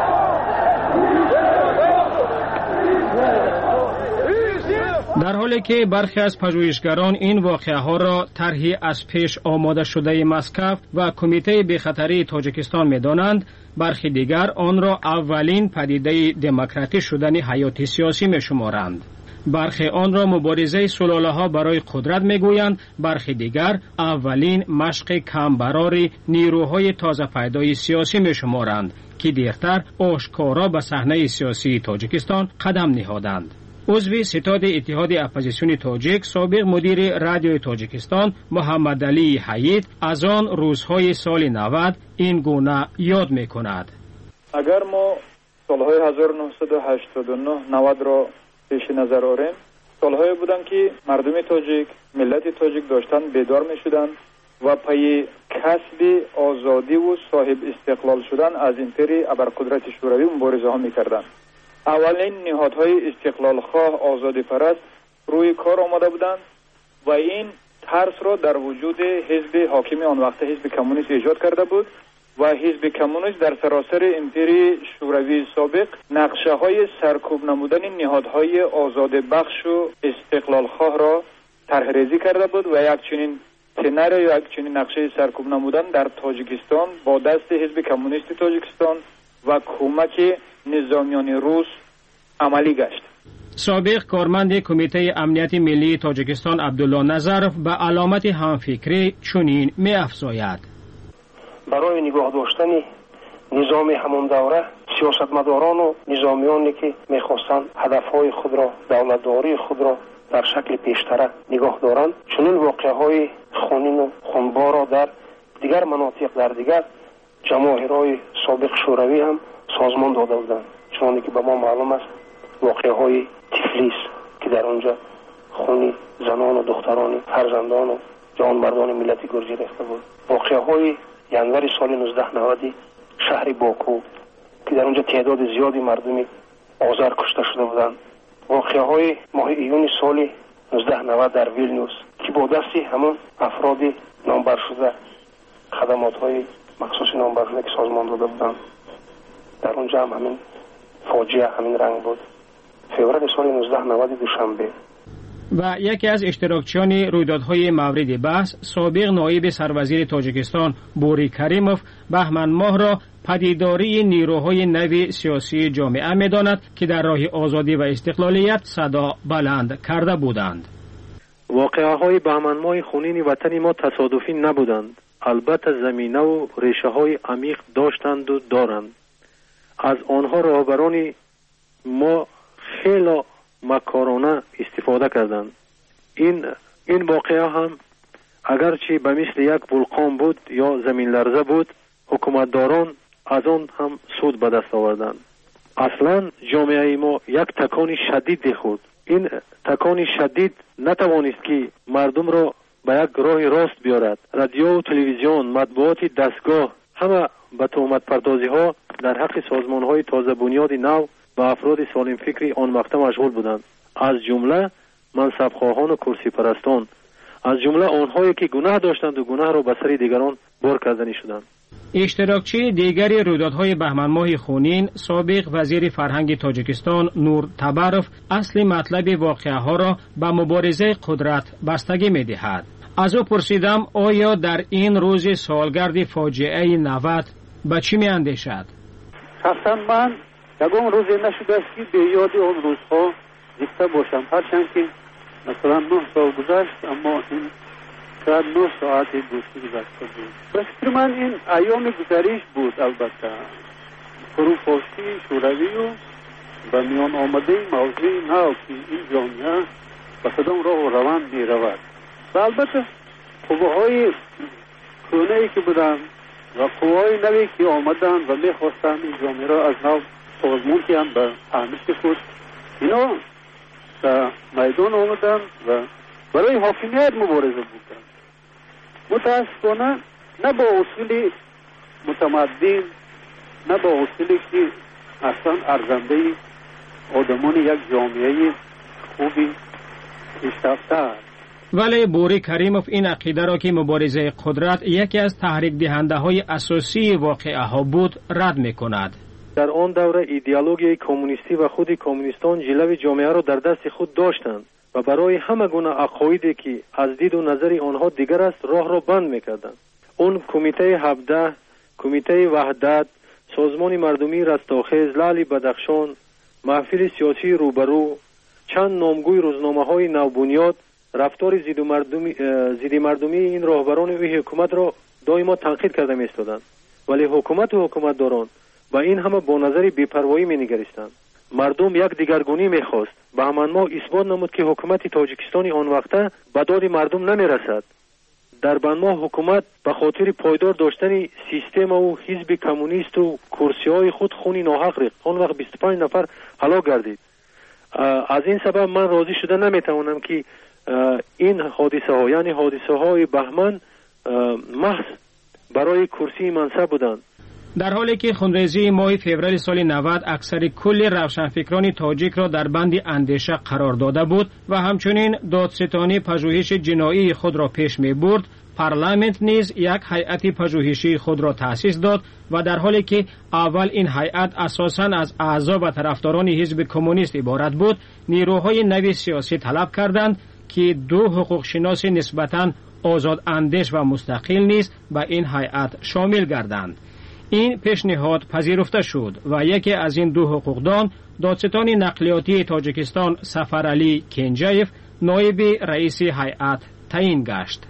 در حالی که برخی از پژوهشگران این واقعه ها را طرحی از پیش آماده شده مسکو و کمیته بی‌خطری تاجیکستان می‌دانند، برخی دیگر آن را اولین پدیده دموکراتی شدن حیات سیاسی می‌شمارند. برخی آن را مبارزه سلاله‌ها برای قدرت می‌گویند، برخی دیگر اولین مشق کمبرار نیروهای تازه پیدای سیاسی می‌شمارند که دیرتر آشکارا به صحنه سیاسی تاجیکستان قدم نهادند. عضو ستاد اتحاد اپوزیسیون تاجیک، سابق مدیر رادیوی تاجیکستان محمد علی حیید از آن روزهای سال نود این گونه یاد می‌کند. اگر ما سالهای هزار و نهصد و هشتاد و نه نود را پیش نظر آوریم، سالهایی بودند که مردم تاجیک، ملت تاجیک داشتن بیدار می‌شدند و پای کسب آزادی و صاحب استقلال شدن از امپری ابرقدرت شوروی مبارزه ها می‌کردند. اولین نهادهای استقلال خواه آزادی پرست روی کار آمده بودند و این ترس را در وجود حزب حاکم آن وقت حزب کمونیست ایجاد کرده بود و حزب کمونیست در سراسر امپری شوروی سابق نقشه های سرکوب نمودن نهادهای آزاد بخش و استقلال خواه را طرحریزی کرده بود و یک چنین سناریو یا یک چنین نقشه سرکوب نمودن در تاجیکستان با دست حزب کمونیست تاجیکستان و کمک نظامیان روس عملی گشت. سابق کارمند کمیته امنیت ملی تاجیکستان عبدالله نظرف به علامت همفکری چنین می افزاید: برای نگاه داشتن نظام همون دوره سیاستمداران و نظامیانی که میخواستند هدفهای خود را، دولتداری خود را در شکل پیشتره نگاه دارند، چنین واقعهای خونین و خونبار را در دیگر مناطق در دیگر جماهیرهای سابق شوروی هم سازمان داده بودند. چنانکه که به ما معلوم است واقعهای تفلیس که در آنجا خونی زنان و دختران فرزندان و جوانمردان ملت گرجی ریخته بود. واقعهای ینور سال نوزده نود شهر باکو که در اونجا تعداد زیادی مردمی آذر کشته شده بودند. واقعهای ماه ایون سال نوزده نود در ویلنیوس که با دستی همون افراد نامبر شده خدمات های مخصوص نامبر شده که سازمان داده بودند، در اونجا هم همین فاجعه همین رنگ بود. فوریه سال نوزده نود دوشنبه. و یکی از اشتراکچیان رویدادهای مورد بحث سابق نایب سروزیر تاجیکستان بوری کریموف بهمن ماه را پدیداری نیروهای نو سیاسی جامعه می‌داند که در راه آزادی و استقلالیت صدا بلند کرده بودند. واقعه‌های بهمن ماه خونین وطن ما تصادفی نبودند. البته زمینه و ریشه‌های عمیق داشتند و دارند. از آنها راهبران ما خیلی مکارانه استفاده کردند. این این واقعه هم اگرچه به مثل یک ولکان بود یا زمین لرزه بود، حکومتداران از آن هم سود به دست آوردند. اصلا جامعه ما یک تکان شدید خود، این تکان شدید نتوانست که مردم را به یک راه راست بیارد. رادیو و تلویزیون، مطبوعات دستگاه همه به تهمت پردازی ها در حق سازمان های تازه بنیاد نو و افراد سالم فکری آن وقت مشغول بودند، از جمله منصبخواهان و کرسی پرستان، از جمله آنهایی که گناه داشتند و گناه را به سر دیگران بار کردنی شدند. اشتراکچی دیگری رویدادهای بهمن ماه خونین سابق وزیر فرهنگ تاجیکستان نور تبرف اصل مطلب واقعه ها را به مبارزه قدرت بستگی می دهد. از او پرسیدم آیا در این روز سالگرد فاجعه نود به چی می اندیشد؟ شخصا من یکم روزی نشده است که به یاد آن روزها زنده باشم، هرچند که مثلا نه سال گذشت اما این شاید نه ساعت دوستی گذشته بود. به فکر من این ایام گذریش بود. البته فروپاشی شوروی و به میان آمده موضوع نو که این جامعه به کدام راه و روند می رود و البته قوه‌های کهنه‌ای که بودند و قوه‌های نوی که آمدند و می خواستند این جامعه را از نو سازمان کنند به تعمیر خود، اینا در میدان آمدند و برای حاکمیت مبارزه بودند. متاسفانه نه با اصول متمدن، نه با اصولی که اصلا ارزنده آدمان یک جامعه خوبی پیشرفته است. ولی بوری کریموف این عقیده را که مبارزه قدرت یکی از تحریک دهنده های اساسی واقعه ها بود رد می کند. در آن دوره ایدئولوژی کمونیستی و خود کمونیستان جلوه جامعه را در دست خود داشتند و برای همه گونه عقایدی که از دید و نظر آنها دیگر است راه را بند میکردند. اون کمیته هفده، کمیته وحدت، سازمان مردمی رستاخیز، لعل بدخشان، محفل سیاسی روبرو، چند نامگوی روزنامه های نوبنیاد رفتار ضد مردمی ضد مردمی این راهبران و حکومت را دائما تنقید کرده می‌استادند، ولی حکومت و حکومتداران با این همه با نظر بی‌پروایی می‌نگریستند. مردم یک دیگرگونی می‌خواست. بهمن ماه اثبات نمود که حکومت تاجیکستانی آن وقته به داد مردم نمی‌رسد. در بهمن ماه حکومت به خاطر پایدار داشتن سیستم و حزب کمونیست و کرسی‌های خود خونی ناحق ریخت. آن وقت بیست و پنج نفر هلاک گردید. از این سبب من راضی شده نمی‌توانم که این حادثه ها یعنی حادثه های بهمن محض برای کرسی منصب بودند. در حالی که خونریزی ماه فوریه سال نود اکثر کل روشنفکران تاجیک را در بند اندیشه قرار داده بود و همچنین دادستانی پژوهش جنایی خود را پیش می برد، پارلمانت نیز یک هیئت پژوهشی خود را تأسیس داد و در حالی که اول این هیئت اساساً از اعضا و طرفداران حزب کمونیست عبارت بود، نیروهای نوی سیاسی طلب کردند که دو حقوق شناس نسبتاً آزاد اندیش و مستقل نیز به این هیئت شامل گردند. این پیشنهاد پذیرفته شد و یکی از این دو حقوقدان، دادستان نقلیاتی تاجیکستان سفرعلی کنجایف، نایب رئیس هیئت تعیین گشت.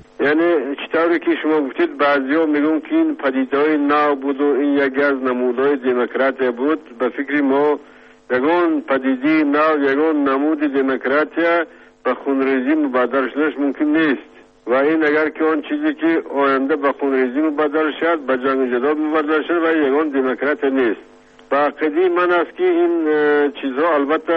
یعنی چطوری که شما گفتید، بعضیا میگن که این پدیدهای نو بود و این یکی از نمودهای دموکراسی بود. به فکر ما یگان پدیده نو، یگان نمود دموکراسی به خونریزی مبادر شدنش ممکن نیست و این اگر که آن چیزی که آینده به خونریزی مبادر شد، به جنگ جدا مبادر شد و یگان دموکراسی نیست. با عقیده من است که این چیزها البته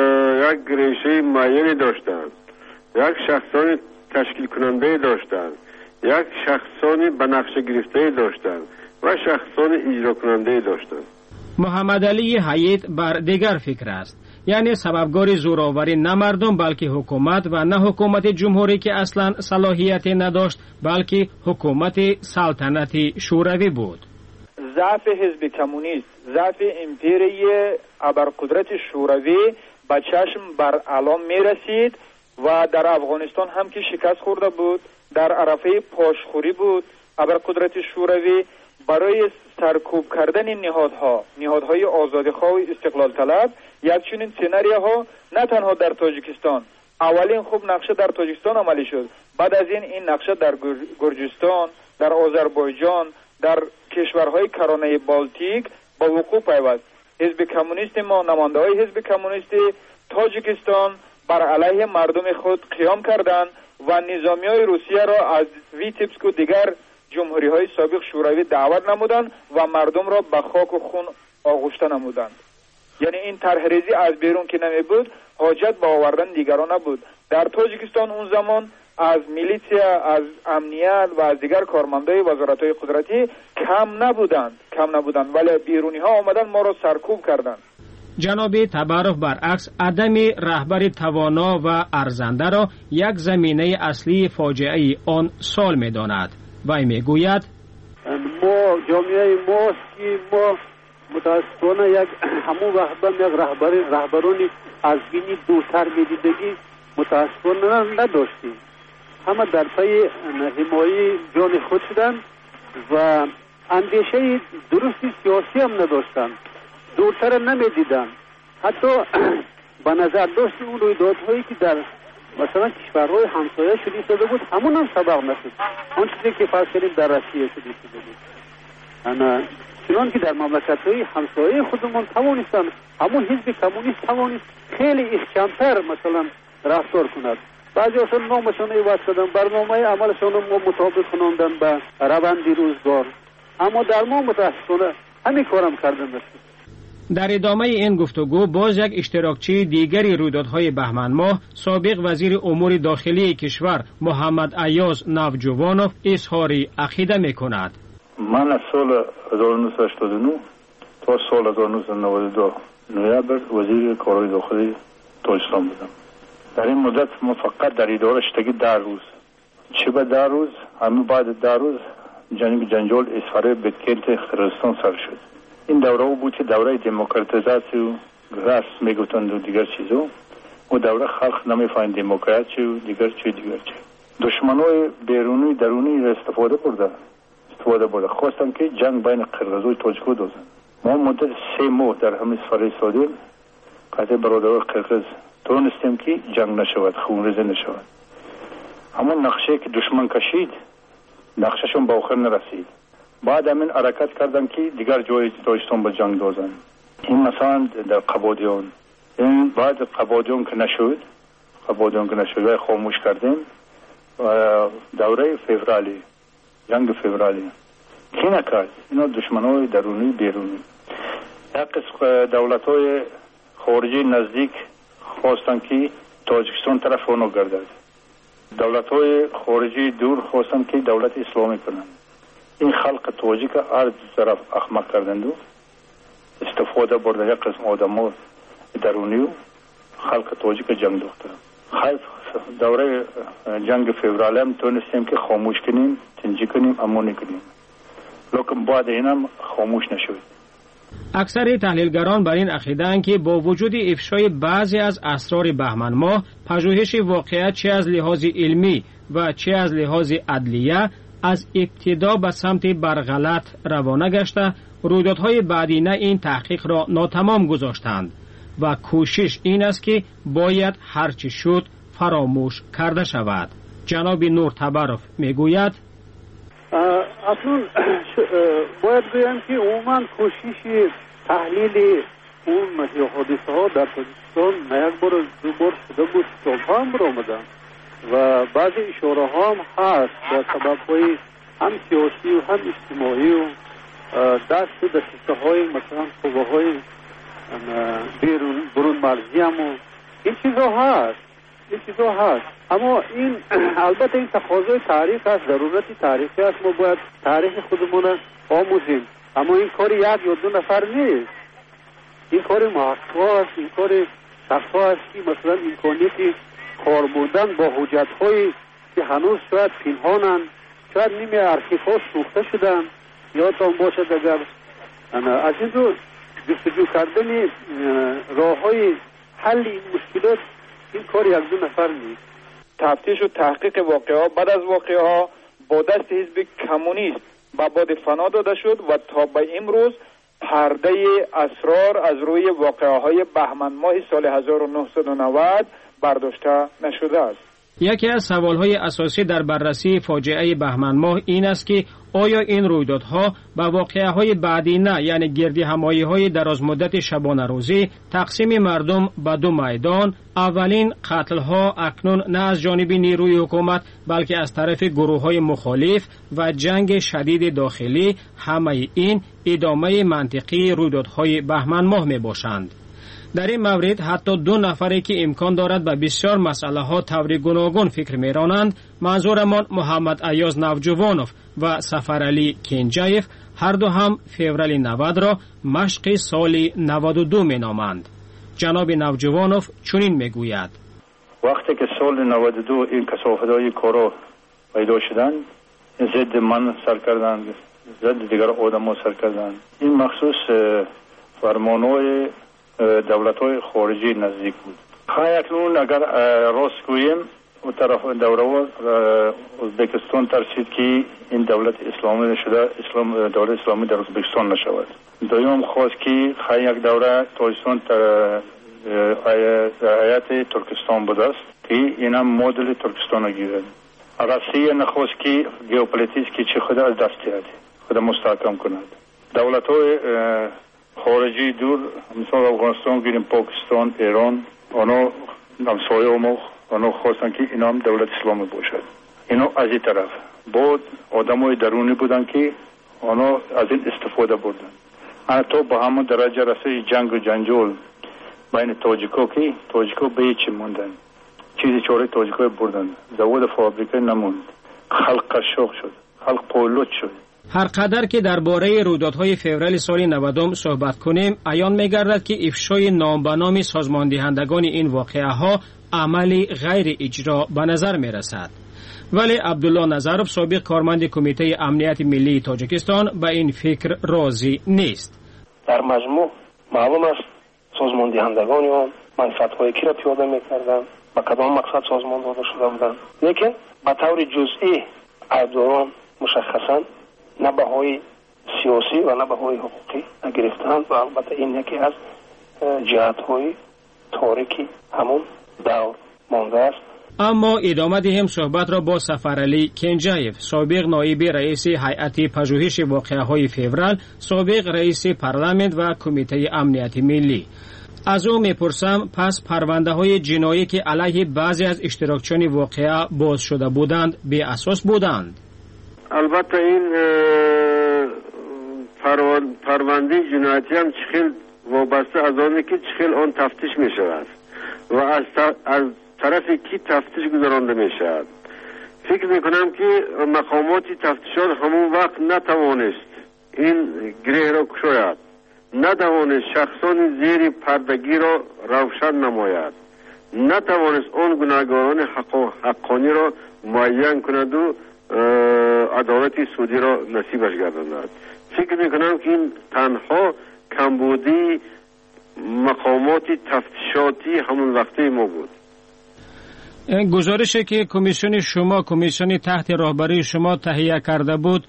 یک ریشه معینی داشتند، یک شخصانی تشکیل کننده داشتند، یک شخصانی به نقشه گرفته داشتند و شخصانی اجرا کننده داشتند. محمد علی حیات بر دیگر فکر است، یعنی سببگار زوراوری نه مردم بلکه حکومت و نه حکومت جمهوری که اصلا صلاحیت نداشت بلکه حکومت سلطنتی شوروی بود. ضعف حزب کمونیست، ضعف امپیری ابرقدرت شوروی به چشم بر علام می رسید و در افغانستان هم که شکست خورده بود، در عرفه پاشخوری بود. ابرقدرت شوروی برای سرکوب کردن نهادها، نهادهای آزادیخواه و استقلال طلب، یک چنین سناریوها نه تنها در تاجیکستان، اولین خوب نقشه در تاجیکستان عملی شد، بعد از این این نقشه در گرجستان، در آذربایجان، در کشورهای کرانه بالتیک با وقوع پیوست. حزب کمونیست ما، نماینده‌های حزب کمونیست تاجیکستان بر علیه مردم خود قیام کردند و نظامی‌های روسیه را از ویتبسک و دیگر جمهوری‌های سابق شوروی دعوت نمودند و مردم را به خاک و خون آغشته نمودند. یعنی این طرحریزی از بیرون که نمی بود، حاجت به آوردن دیگران نبود. در تاجیکستان اون زمان از میلیسیا، از امنیت و از دیگر کارمندای وزارت‌های قدرتی کم نبودند کم نبودند ولی بیرونی‌ها آمدن ما را سرکوب کردند. جناب تبارف برعکس عدم رهبر توانا و ارزنده را یک زمینه اصلی فاجعه آن سال می‌داند. وی میگوید ما جامعه ماست که ما متاسفانه یک همون وقت یک رهبر رهبرانی از بینی دوتر میدیدگی متاسفانه نداشتیم. همه در پی حمایت جان خود شدند و اندیشه درستی سیاسی هم نداشتند، دورتر نمیدیدند. حتی به نظر داشت اون رویدادهایی که در مثلا کشورهای همسایه شده شده بود همون هم سبق نشد، آن چیزی که فرض کردیم در روسیه شده شده بود. انا چنان که در مملکت‌های همسایه خودمون توانستن همون حزب کمونیست توانست خیلی احکام‌تر مثلا رفتار کند. بعضی اصلا نامشان عوض کردن، برنامه عملشان رو مطابق کناندن به روند روزگار، اما در ما متاسفانه همین کارم کردن نشد. در ادامه این گفتگو باز یک اشتراکچی دیگری رویدادهای بهمن ماه، سابق وزیر امور داخلی کشور محمد ایاز نوجوانوف اظهار عقیده می‌کند. من از سال هزار و نهصد و هشتاد و نه تا سال هزار و نهصد و نود و دو نوامبر وزیر کارهای داخلی تاجیکستان بودم. در این مدت ما فقط در اداره شدگی در روز چه به در روز همه بعد در روز جنگ جنجال اسفاره به کنت خرستان سر شد. این دوره بود که دوره دموکراتیزاسی و راست میگفتند و دیگر چیزا، و دوره خلق نمیفهمید دموکراسی و دیگر چی دیگر چی. دشمنای بیرونی درونی استفاده برده استفاده برده خواستن که جنگ بین قرقیز و تاجیک دوزن. ما مدت سه ماه در همین سفر سادیم قطع برادران قرقیز تونستیم که جنگ نشود، خونریزی نشود. اما نقشه که دشمن کشید نقشهشون به آخر نرسید. بعد همین حرکت کردن که دیگر جای تاجیکستان به جنگ دوزن. این مثلا در قبادیان، این بعد قبادیان که نشد قبادیان که نشد و خاموش کردیم دوره فوریه، جنگ فوریه کی نکرد؟ اینا دشمنای درونی بیرونی. یک قسم دولت‌های خارجی نزدیک خواستن که تاجیکستان طرف اونو گردد. دولت‌های خارجی دور خواستن که دولت اسلامی کنند. این خلق تاجیک هر طرف احمق کردند و استفاده برده یک قسم آدم‌ها درونی و خلق تاجیک جنگ دوختن. خیلی دوره جنگ فوریه هم تونستیم که خاموش کنیم، تنجی کنیم، اما نکنیم. لکن بعد اینم خاموش نشد. اکثر تحلیلگران بر این عقیده‌اند که با وجود افشای بعضی از اسرار بهمن ماه، پژوهش واقعیت چه از لحاظ علمی و چه از لحاظ عدلیه از ابتدا به سمت برغلط روانه گشته، رویدادهای بعدینه این تحقیق را ناتمام گذاشتند و کوشش این است که باید هرچی شد فراموش کرده شود. جناب نور تبرف میگوید اصلا باید بگویم که عموما کوشش تحلیل اون حادثه ها در تاجیکستان نه یک بار دو بار شده بود، سالها هم برآمدن و بعضی اشاره ها هم هست به سبب های هم سیاسی و هم اجتماعی و دست و دسته های مثلا قوه های بیرون برون مرزی هم و این چیزا هست این چیزا هست اما این البته این تقاضای تاریخ است، ضرورت تاریخی است، ما باید تاریخ خودمون آموزیم، اما این کار یک یا دو نفر نیست، این کار محققا است، این کار شخصا است که مثلا امکانیت کار بردن با حجت هایی که هنوز شاید پنهانند، شاید نیمه ارشیف ها سوخته شدن، یادتان باشد اگر از این رو جستجو کردن راه های حل این مشکلات این کار یک دو نفر نیست. تفتیش و تحقیق واقعه ها بعد از واقعه ها با دست حزب کمونیست به باد فنا داده شد و تا به امروز پرده اسرار از روی واقعه های بهمن ماه سال هزار و نهصد و نود برداشته نشده است. یکی از سوالهای اساسی در بررسی فاجعه بهمن ماه این است که آیا این رویدادها به واقعه‌های بعدی نه، یعنی گردی همایی‌های درازمدت شبانه روزی، تقسیم مردم به دو میدان، اولین قتل‌ها اکنون نه از جانب نیروی حکومت بلکه از طرف گروه‌های مخالف و جنگ شدید داخلی، همه این ادامه منطقی رویدادهای بهمن ماه میباشند. در این مورد حتی دو نفری که امکان دارد به بسیار مسئله ها طور گوناگون فکر میرانند، منظورمان محمد ایاز نوجوانوف و سفرعلی کنجایف، هر دو هم فوریه نود را مشق سال نود و دو می نامند. جناب نوجوانوف چنین میگوید: وقتی که سال نود و دو این کثافت‌های کارا پیدا شدند، ضد من سر کردند، ضد دیگر آدم‌ها سر کردند. این مخصوص فرمان‌های دولت‌های خارجی نزدیک بود. اکنون اگر راست گوییم و طرف دوره ازبکستان ترسید که این دولت اسلامی شده، اسلام دولت اسلامی در ازبکستان نشود. دوم خواست که یک دوره تاجیکستان هیئت ترکستان بود است که اینم مدل ترکستان گیرد. روسیه نخواست که ژئوپلیتیک که چه خود از دست دهد، خود مستحکم کند. دولت‌های خارجی دور مثلا افغانستان گیریم، پاکستان، ایران، آنها همسایه ما آنها خواستن که اینا هم دولت اسلامی باشد. اینا از این طرف بود آدمای درونی بودن که آنها از این استفاده بردن. حتی با همون درجه رسه جنگ و جنجال بین تاجیکا که تاجیکا به هیچ موندن، چیزی چاره تاجیکا بردن، زواد فابریکه نموند، خلق قشاق شد، خلق پولوت شد. هر قدر که درباره رویدادهای فوریه سال نود صحبت کنیم، عیان می‌گردد که افشای نام به نام سازماندهندگان این واقعه‌ها عملی غیر اجرا به نظر می‌رسد. ولی عبدالله نظرов سابق کارمند کمیته امنیت ملی تاجیکستان به این فکر راضی نیست. در مجموع معلوم است سازماندهندگان آن منفعت‌های کی را پیاده می‌کردند، با کدام مقصد سازمان داده شده بودند، لیکن به طور جزئی عیبداران مشخصاً نه بهای سیاسی و نه بهای حقوقی گرفتند و البته این یکی از جهت‌های تاریکی همون دور مانده است. اما ادامه دهیم صحبت را با سفرعلی کنجایف، سابق نایب رئیس هیئت پژوهش واقعه‌های فوریه، سابق رئیس پارلمان و کمیته امنیت ملی. از او میپرسم پس پرونده های جنایی که علیه بعضی از اشتراکچیان واقعه باز شده بودند بی اساس بودند؟ البته این پرونده جنایتی هم چخیل وابسته از آنه که چخیل آن تفتیش می شود و از, از طرف کی تفتیش گذرانده می شود. فکر می کنم که مقامات تفتیشات همون وقت نتوانست این گره را کشاید، نتوانست شخصان زیر پردگی را روشن نماید، نتوانست آن گناهکاران حق حقانی را معین کند و عدالت سودی را نصیبش گرداند. فکر میکنم که این تنها کمبودی مقامات تفتیشاتی همون وقته ما بود. گزارشی که کمیسیون شما کمیسیون تحت راهبری شما تهیه کرده بود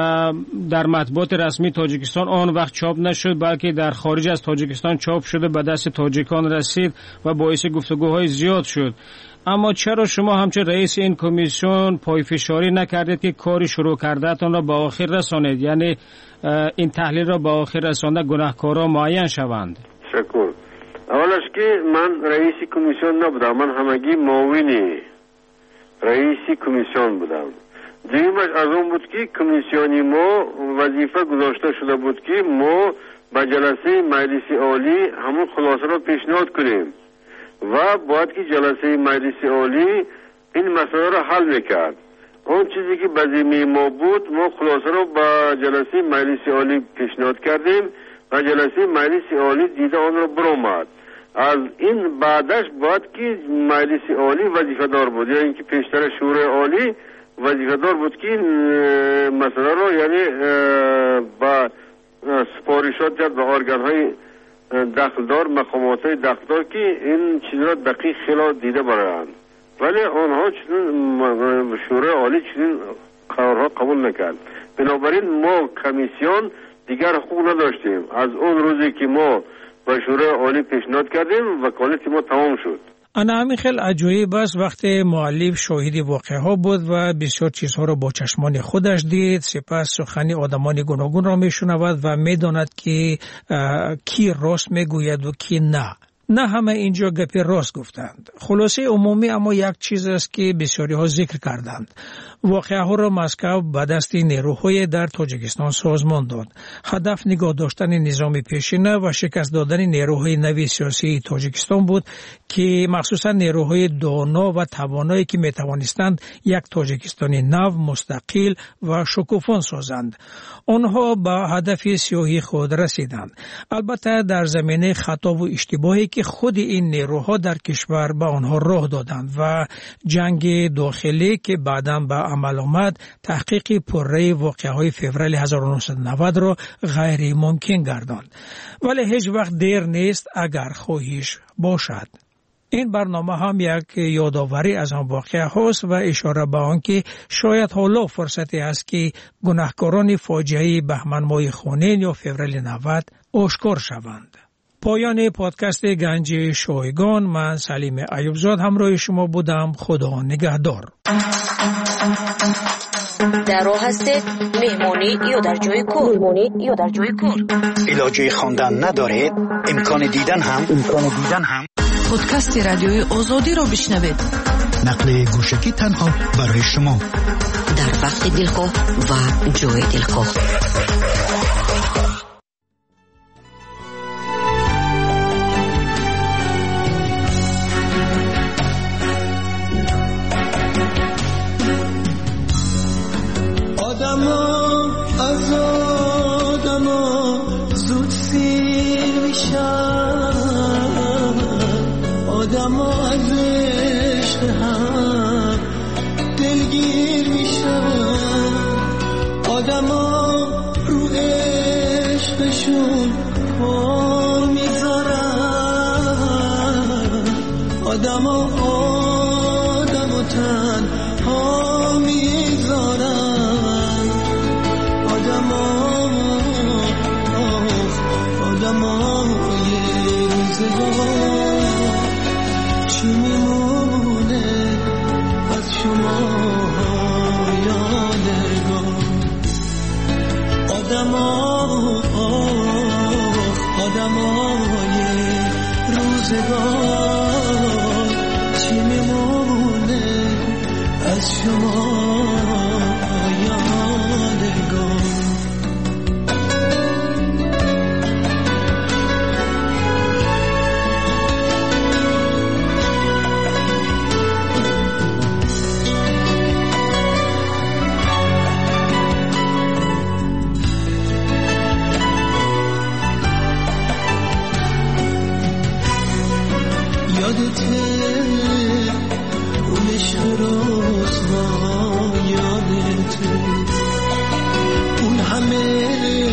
در مطبوعات رسمی تاجیکستان آن وقت چاپ نشد، بلکه در خارج از تاجیکستان چاپ شده به دست تاجیکان رسید و باعث گفتگوهای زیاد شد. اما چرا شما همچون رئیس این کمیسیون پایفشاری نکردید که کاری شروع کردهتان را به آخر رسانید، یعنی این تحلیل را به آخر رسانده گناهکارا معین شوند؟ شکر. اولش که من رئیس کمیسیون نبودم، من همگی معاون رئیس کمیسیون بودم. دیگرش از اون بود که کمیسیونی ما وظیفه گذاشته شده بود که ما به جلسه مجلس عالی همون خلاصه را پیشنهاد کنیم و باید که جلسه مجلس عالی این مسئله را حل میکرد. اون چیزی که به ذمه ما بود ما خلاصه را به جلسه مجلس عالی پیشنهاد کردیم و جلسه مجلس عالی دیده آن را برآمد. از این بعدش باید که مجلس عالی وظیفه دار بود، یعنی اینکه پیشتر شورای عالی وظیفه دار بود که مسئله را یعنی با سپارشات کرد به ارگان های دخلدار، مقامات های دخلدار که این چیز را دقیق خیلی دیده برند، ولی آنها چنین شورای عالی چنین قرارها قبول نکرد. بنابراین ما کمیسیون دیگر حقوق نداشتیم. از اون روزی که ما به شورای عالی پیشنهاد کردیم وکالت ما تمام شد. انا همین خیلی عجایب است وقتی مؤلف شاهد واقعه ها بود و بسیار چیزها را با چشمان خودش دید، سپس سخنی آدمان گوناگون را میشنود و میداند که کی راست میگوید و کی نه. نه همه اینجا گپی راست گفتند. خلاصه عمومی اما یک چیز است که بسیاری ها ذکر کردند. واقعه ها را مسکو به دست نیروهای در تاجیکستان سازمان داد. هدف نگاه داشتن نظام پیشینه و شکست دادن نیروهای نوی سیاسی تاجیکستان بود که مخصوصا نیروهای دانا و توانایی که می توانستند یک تاجیکستان نو، مستقل و شکوفان سازند. آنها به هدف سیاهی خود رسیدند. البته در زمینه خطا و اشتباهی که خود این نیروها در کشور به آنها راه دادند و جنگ داخلی که بعداً به عمل آمد تحقیق پرره واقعه های فوریه هزار و نهصد و نود را غیر ممکن گرداند. ولی هیچ وقت دیر نیست اگر خواهش باشد. این برنامه هم یک یادآوری از آن واقعه هاست و اشاره به آن که شاید حالا فرصتی است که گناهکاران فاجعه بهمن ماه خونین یا فوریه نود آشکار شوند. پایان پادکست گنج شایگان، من سلیم ایوبزاد همراه شما بودم. خدا نگهدار. در راه هستید مهمانی یا در جای کار؟ مهمانی یا در جای کار؟ علاجه خواندن ندارید؟ امکان دیدن هم امکان دیدن هم پادکست رادیوی آزادی را بشنوید. نقل گوشکی تنها برای شما در وقت دلخواه و جای دلخواه. یادته اون عشق روزها یادته اون همه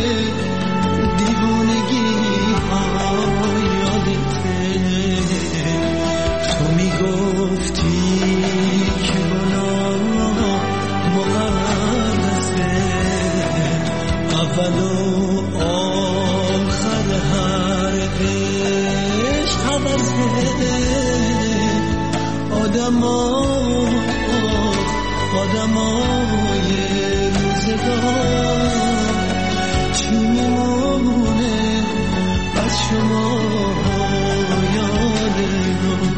دیوونگی ها یادته تو میگفتی که گناه مقدسه اول و آخر هر عشق حوضه آدم آدمای روزگار چی میمونه از شما یادگار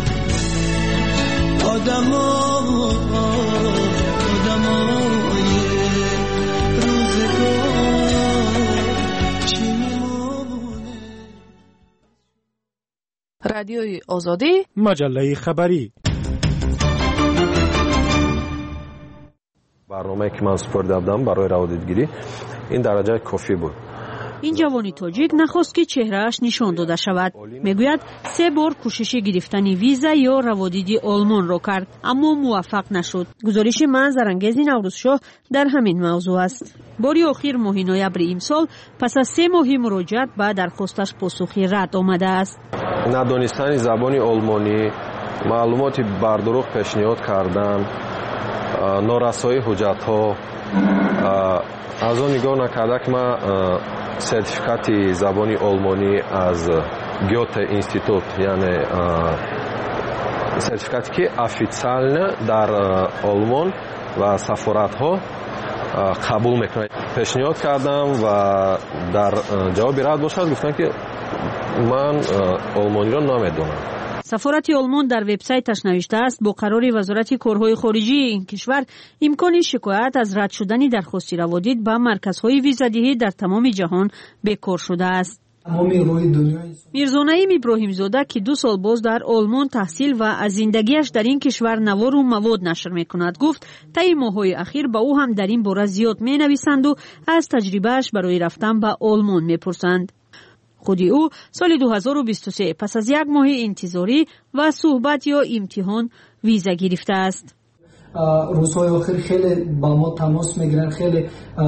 آدم آدمای روزگار چی میمونه. رادیوی آزادی مجله خبری. برنامه که من سپرده بودم برای روادیدگیری این درجه کافی بود. این جوانی تاجیک نخواست که چهرهش نشان داده شود. میگوید سه بار کوشش گرفتن ویزا یا روادیدی آلمان را کرد اما موفق نشد. گزارش منظرانگیز نوروزشاه در همین موضوع است. باری آخر ماه نوامبر امسال پس از سه ماه مراجعت به درخواستش پاسخی رد آمده است. ندانستن زبان آلمانی، معلومات بردروغ پیشنهاد کردن، نارسایی حجت ها، از آن نگاه نکرده که من سرتیفیکات زبان آلمانی از گیوته اینستیتوت یعنی سرتیفیکاتی که افیциально در آلمان و سفارت ها قبول میکنه پیشنهاد کردم و در جواب رد باشد گفتن که من آلمانی را نمیدونم. سفارت آلمان در وبسایتش نوشته است با قرار وزارت کارهای خارجی این کشور امکان شکایت از رد شدن درخواست روادید به مرکزهای ویزادهی در تمام جهان بکار شده است. میرزا نعیم ابراهیم زاده که دو سال باز در آلمان تحصیل و از زندگیش در این کشور نوار و مواد نشر میکند گفت طی ماه‌های اخیر با او هم در این باره زیاد مینویسند و از تجربهش برای رفتن به آلمان میپرسند. خودی او سال دو هزار و بیست و سه پس از یک ماه انتظاری و صحبت یا امتحان ویزا گرفته است. روزهای آخر خیلی با ما تماس میگیرن، خیلی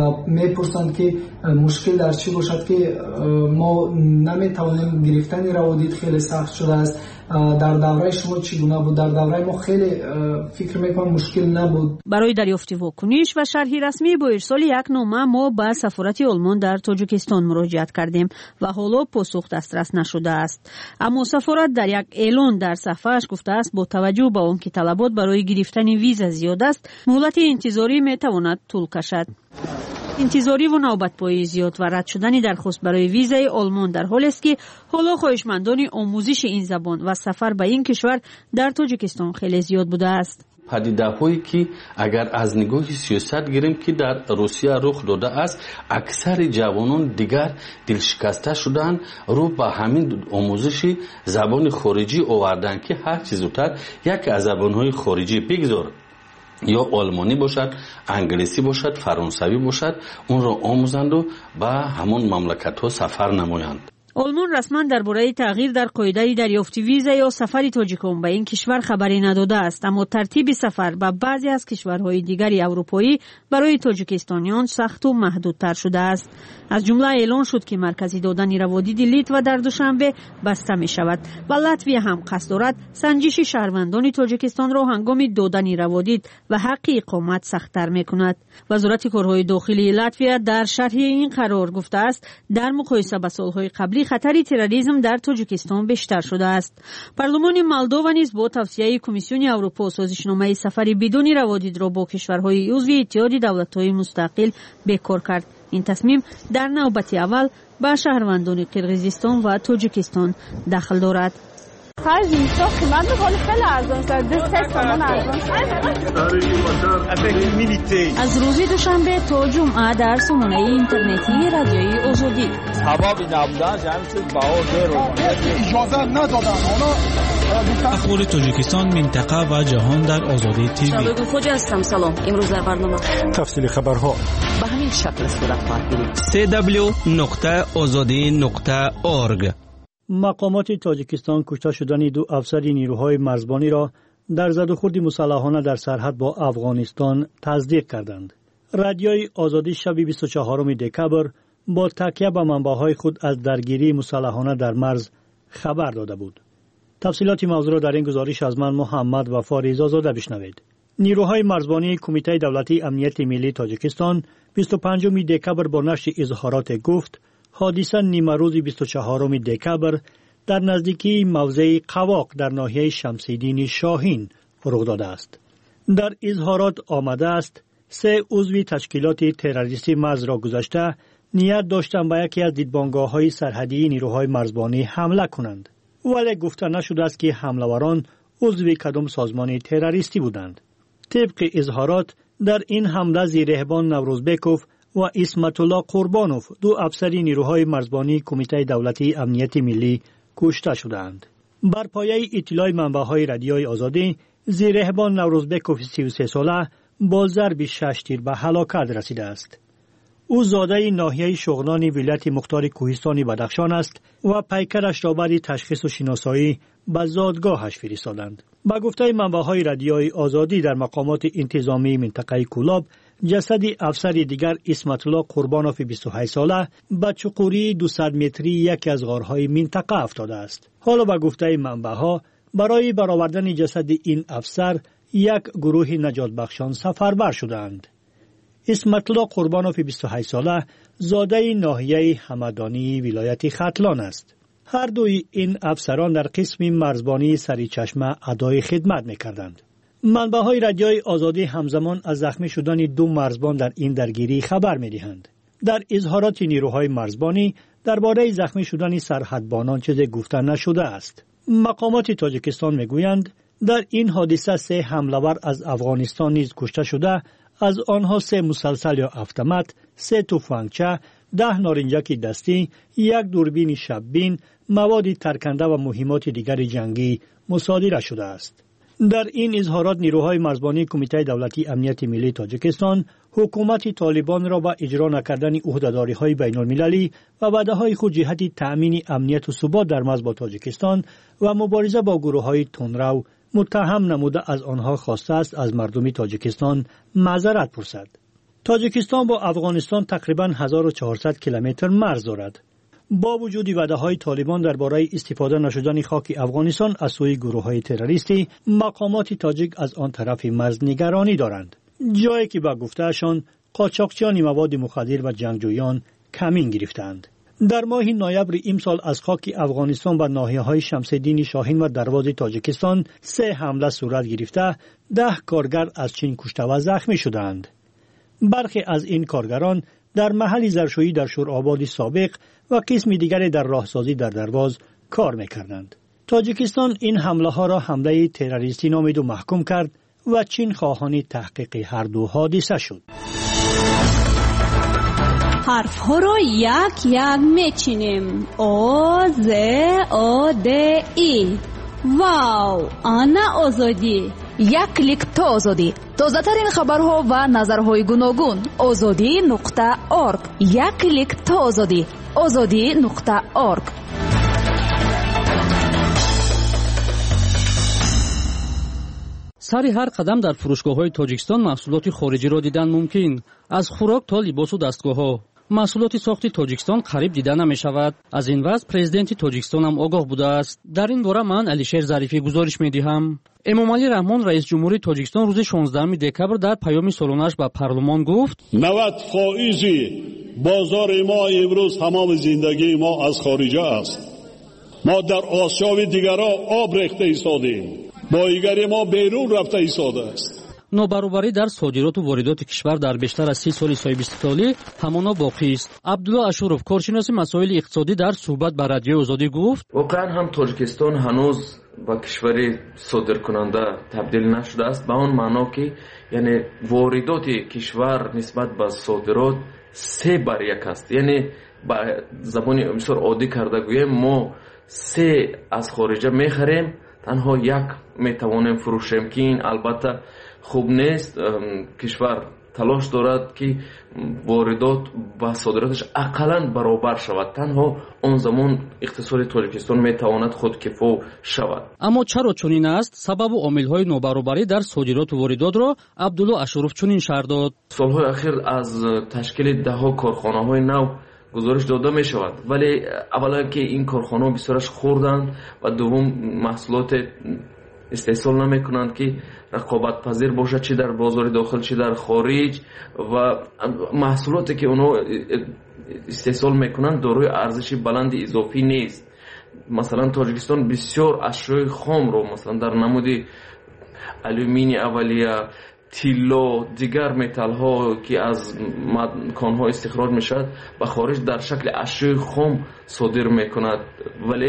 میپرسند که مشکل در چی باشد که ما نمیتوانیم گرفتن روادید خیلی سخت شده است. در دوره شما چگونه بود؟ در دوره ما خیلی فکر میکنم مشکل نبود. برای دریافت واکنش و شرح رسمی با ارسال یک نامه ما به سفارت آلمان در تاجیکستان مراجعت کردیم و حالا پاسخ دسترس نشده است. اما سفارت در یک اعلان در صفحه‌اش گفته است با توجه به آنکه طلبات برای گرفتن ویزا زیاد است مهلت انتظاری میتواند طول کشد. انتظاری و نوبت‌پایی زیاد و رد شدن درخواست برای ویزای آلمان در حالی است که حالا خواهشمندان آموزش این زبان و سفر به این کشور در تاجیکستان خیلی زیاد بوده است. پدیده‌هایی که اگر از نگاه سیاست گیریم که در روسیه رخ داده است، اکثر جوانان دیگر دلشکسته شدن رو به همین آموزش زبان خارجی آوردن که هر چیز زودتر یک از زبان‌های خارجی بگذار، یا آلمانی باشد، انگلیسی باشد، فرانسوی باشد، اون را آموزند و به همون مملکت‌ها سفر نمایند. آلمان رسما درباره تغییر در قاعده دریافت ویزا یا سفر تاجیکان به این کشور خبری نداده است، اما ترتیب سفر به بعضی از کشورهای دیگر اروپایی برای تاجیکستانیان سخت و محدودتر شده است. از جمله اعلان شد که مرکز دادن روادید لیتوا در دوشنبه بسته می شود و لاتویا هم قصد دارد سنجش شهروندان تاجیکستان را هنگام دادن روادید و حق اقامت سخت‌تر می کند. وزارت کارهای داخلی لاتویا در شرح این قرار گفته است در مقایسه با سالهای قبلی خطر تروریسم در تاجیکستان بیشتر شده است. پارلمان مولداوا نیز با توصیه کمیسیون اروپا سازشنامه سفر بدون روادید را با کشورهای عضو اتحاد دولت‌های مستقل بکار کرد. این تصمیم در نوبت اول به شهروندان قرقیزستان و تاجیکستان دخل دارد. خرج اینجا قیمت خیلی خیلی ارزان است. دو سه تومان ارزان است. از روز دوشنبه تا جمعه در سامانه اینترنتی رادیوی آزادی. هوا بی نبودن جمع شد باور رو اجازه ندادن. اخبار تاجیکستان، منطقه و جهان در آزادی تیوی. شبگون خوج هستم. سلام. امروز در برنامه تفصیل خبرها به همین شکل صورت خواهد گرفت. دبلیو دبلیو دبلیو دات آزادی دات اورگ مقامات تاجیکستان کشته شدن دو افسر نیروهای مرزبانی را در زدوخورد مسلحانه در سرحد با افغانستان تصدیق کردند. رادیوی آزادی شب بیست و چهارم دکبر با تکیه به منبع‌های خود از درگیری مسلحانه در مرز خبر داده بود. تفصیلات موضوع را در این گزارش از من محمد وفا رضازاده بشنوید. نیروهای مرزبانی کمیته دولتی امنیت ملی تاجیکستان بیست و پنجم دکبر با نشر اظهارات گفت حادثه نیمه روز بیست و چهارم دکبر در نزدیکی موضع قواق در ناحیه شمس‌الدین شاهین رخ داده است. در اظهارات آمده است سه عضو تشکیلات تروریستی مرز را گذاشته نیت داشتند به یکی از دیدبانگاه‌های سرحدی نیروهای مرزبانی حمله کنند، ولی گفته نشده است که حمله‌وران عضو کدام سازمان تروریستی بودند. طبق اظهارات در این حمله زیرهبان نوروزبکوف و اسمت الله قربانوف دو افسر نیروهای مرزبانی کمیته دولتی امنیت ملی کشته شدند. بر پایه اطلاع منبع‌های رادیوی آزادی زیرهبان نوروزبکوف سی و سه ساله با ضرب شش تیر به هلاکت رسیده است. او زاده ناحیه شغنانی ولایت مختار کوهستان بدخشان است و پیکرش را برای تشخیص و شناسایی به زادگاهش فرستادند. با گفته منبع‌های رادیوی آزادی در مقامات انتظامی منطقه کولاب جسد افسر دیگر اسمت الله قربانوف بیست و هشت ساله به چقوری دویست متری یکی از غارهای منطقه افتاده است. حالا با گفته منبع‌ها برای برآوردن جسد این افسر یک گروه نجات بخشان سفربر شدند. اسمت الله قربانوف بیست و هشت ساله زاده ناحیه همدانی ولایت ختلان است. هر دوی این افسران در قسم مرزبانی سریچشمه ادای خدمت می‌کردند. منبع‌های رادیوی آزادی همزمان از زخمی شدن دو مرزبان در این درگیری خبر می‌دهند. در اظهارات نیروهای مرزبانی درباره زخمی شدن سرحدبانان چیزی گفته نشده است. مقامات تاجیکستان می‌گویند در این حادثه سه حمله‌ور از افغانستان نیز کشته شده، از آنها سه مسلسل یا اتومات، سه تفنگچه، ده نارنجک دستی، یک دوربین شببین، مواد ترکنده و مهمات دیگر جنگی مصادره شده است. در این اظهارات نیروهای مرزبانی کمیته دولتی امنیت ملی تاجیکستان حکومت طالبان را با اجرا نکردن عهده‌داری‌های بین‌المللی و وعده‌های خود جهت تأمین امنیت و ثبات در مرز با تاجیکستان و مبارزه با گروه‌های تندرو متهم نموده از آنها خواسته است از مردم تاجیکستان معذرت پرسد. تاجیکستان با افغانستان تقریباً هزار و چهارصد کیلومتر مرز دارد. با وجود وعده‌های طالبان درباره استفاده نشدن خاک افغانستان از سوی گروه‌های تروریستی، مقامات تاجیک از آن طرف مرز نگرانی دارند، جایی که با گفته‌شان قاچاقچیان مواد مخدر و جنگجویان کمین گرفتند. در ماه نوامبر امسال از خاک افغانستان به ناحیه‌های شمس‌الدین شاهین و دروازه تاجیکستان سه حمله صورت گرفته، ده کارگر از چین کشته و زخمی شدند. برخی از این کارگران در محل زرشویی در شورآباد سابق و قسم دیگر در راهسازی در درواز کار می‌کردند. تاجیکستان این حمله ها را حمله تروریستی نامید و محکوم کرد و چین خواهان تحقیق هر دو حادثه شد. حرف ها را یک یک میچینیم. او ز او د ای. واو، آنا آزادی. یک کلیک تا آزادی. تازه ترین خبرها و نظرهای گوناگون. آزادی نقطه اورگ. یک کلیک تا آزادی. آزادی نقطه اورگ. سری هر قدم در فروشگاه‌های تاجیکستان محصولات خارجی را دیدن ممکن، از خوراک تا لباس و دستگاه‌ها. محصولات ساخت تاجیکستان قریب دیده نمی‌شود. از این وضع پرزیدنت تاجیکستان هم آگاه بوده است. در این باره من علیشیر ظریفی گزارش می‌دهم. امامعلی رحمان رئیس جمهوری تاجیکستان روز شانزدهم دکبر در پیام سالانه‌اش به پارلمان گفت: نود فائز بازار ما امروز تمام زندگی ما از خارج است. ما در آسیا و دیگرها آب ریخته ایستادیم. بایگری ما بیرون رفته ایستاده است. نابرابری در صادرات و واردات کشور در بیشتر از سی سال صاحب استقلالی همانا باقی است. عبدالله اشورов کارشناس مسائل اقتصادی در صحبت با رادیو آزادی گفت: واقعا هم تاجیکستان هنوز با کشوری صادرکننده تبدیل نشده است، به اون معنا که یعنی واردات کشور نسبت به صادرات سه بر یک است. یعنی با زبان بسیار عادی کرده گویم ما سه از خارجه میخریم، تنها یک میتوانیم فروشیم که این البته خوب نیست. کشور талош дорад ки воридот ба содираташ ақаллан баробар шавад. танҳо он замон иқтисоди тоҷикистон метавонад худкифо шавад. аммо чаро чунин аст? сабабу омилҳои нобаробарӣ дар содироту воридотро Абдулло Ашуров чунин шарҳ дод. солҳои ахир аз ташкили даҳҳо корхонаҳои нав гузориш дода мешавад, вале аввалан ки ин корхонаҳо бисёраш хурданд ва дуввум маҳсулоте истеҳсол намекунанд ки рақобатпазир бошад, чи дар бозори дохил, чи дар хориҷ, ва маҳсулоте ки онҳо истеҳсол мекунанд дорои арзиши баланди изофӣ нест. масалан тоҷикистон бисёр ашёи хомро масалан дар намуди алюмини аввалия, тилло, дигар металлҳо ки аз конҳо истихроҷ мешавад ба хориҷ дар шакли ашёи хом содир мекунад, вале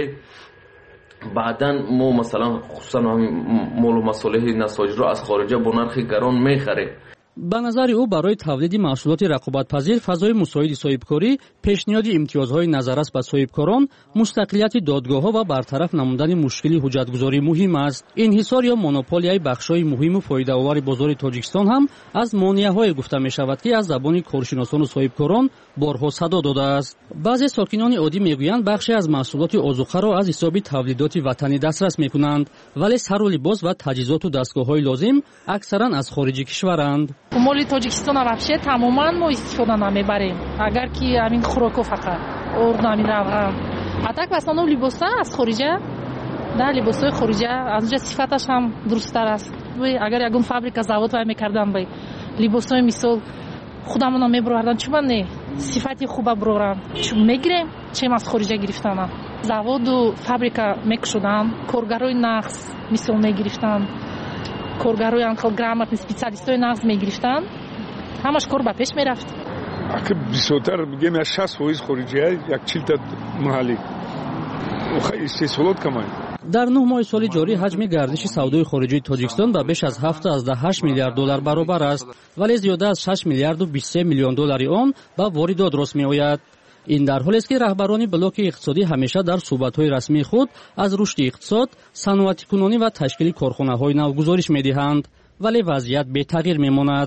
баъдан мо масалан хусусан молу масолиҳи насоҷиро аз хориҷа бо нархи гарон мехарем. ба назари ӯ барои тавлиди маҳсулоти рақобатпазир фазои мусоиди соҳибкорӣ, пешниҳоди имтиёзҳои назаррас ба соҳибкорон, мустақилияти додгоҳҳо ва бартараф намудани мушкили ҳуҷҷатгузорӣ муҳим аст. инҳисор ё монополияи бахшҳои муҳиму фоидаовари бозори Тоҷикистон ҳам аз монеаҳое гуфта мешавад, ки аз забони коршиносону соҳибкорон борҳо садо додааст. баъзе сокинони оддӣ мегӯянд бахше аз маҳсулоти озуқаро аз ҳисоби тавлидоти ватанӣ дастрас мекунанд, вале сару либос ва таҷҳизоту дастгоҳҳои лозим аксаран аз хориҷи кишваранд. моли Тоҷикистон вообще тамоман мо истифода намебарем, агар ки амин хӯроко фақат орд амин равған. А так в основном либоса аз хориҷа, да либосои хориҷа аз онҷа сифаташ ҳам дурусттар аст. Агар ягон фабрика завод вай мекардам бай либосои мисол худамона мебурардам, чума не сифати хуба бурорам, чум мегирем, чем аз хориҷа гирифтанам. Заводу фабрика мекушодам, коргарои нағз мисол мегирифтам, коргарои анхел грамотни специалистои нағз мегирифтан, ҳамаш кор ба пеш мерафт. ака бисёртар бигем я шаст фоиз хориҷия, як чилта маҳаллӣ. охай истеҳсолот камай. дар нӯҳ моҳи соли ҷорӣ ҳаҷми гардиши савдои хориҷии Тоҷикистон ба беш аз ҳафтазда ҳашт миллиард доллар баробар аст, вале зиёда аз шаш миллиарду бисту се миллион доллари он ба воридот рост меояд. ин дар ҳолест ки раҳбарони блоки иқтисодӣ ҳамеша дар суҳбатҳои расмии худ аз рушди иқтисод, саноатикунонӣ ва ташкили корхонаҳои нав гузориш медиҳанд, вале вазъият бетағйир мемонад.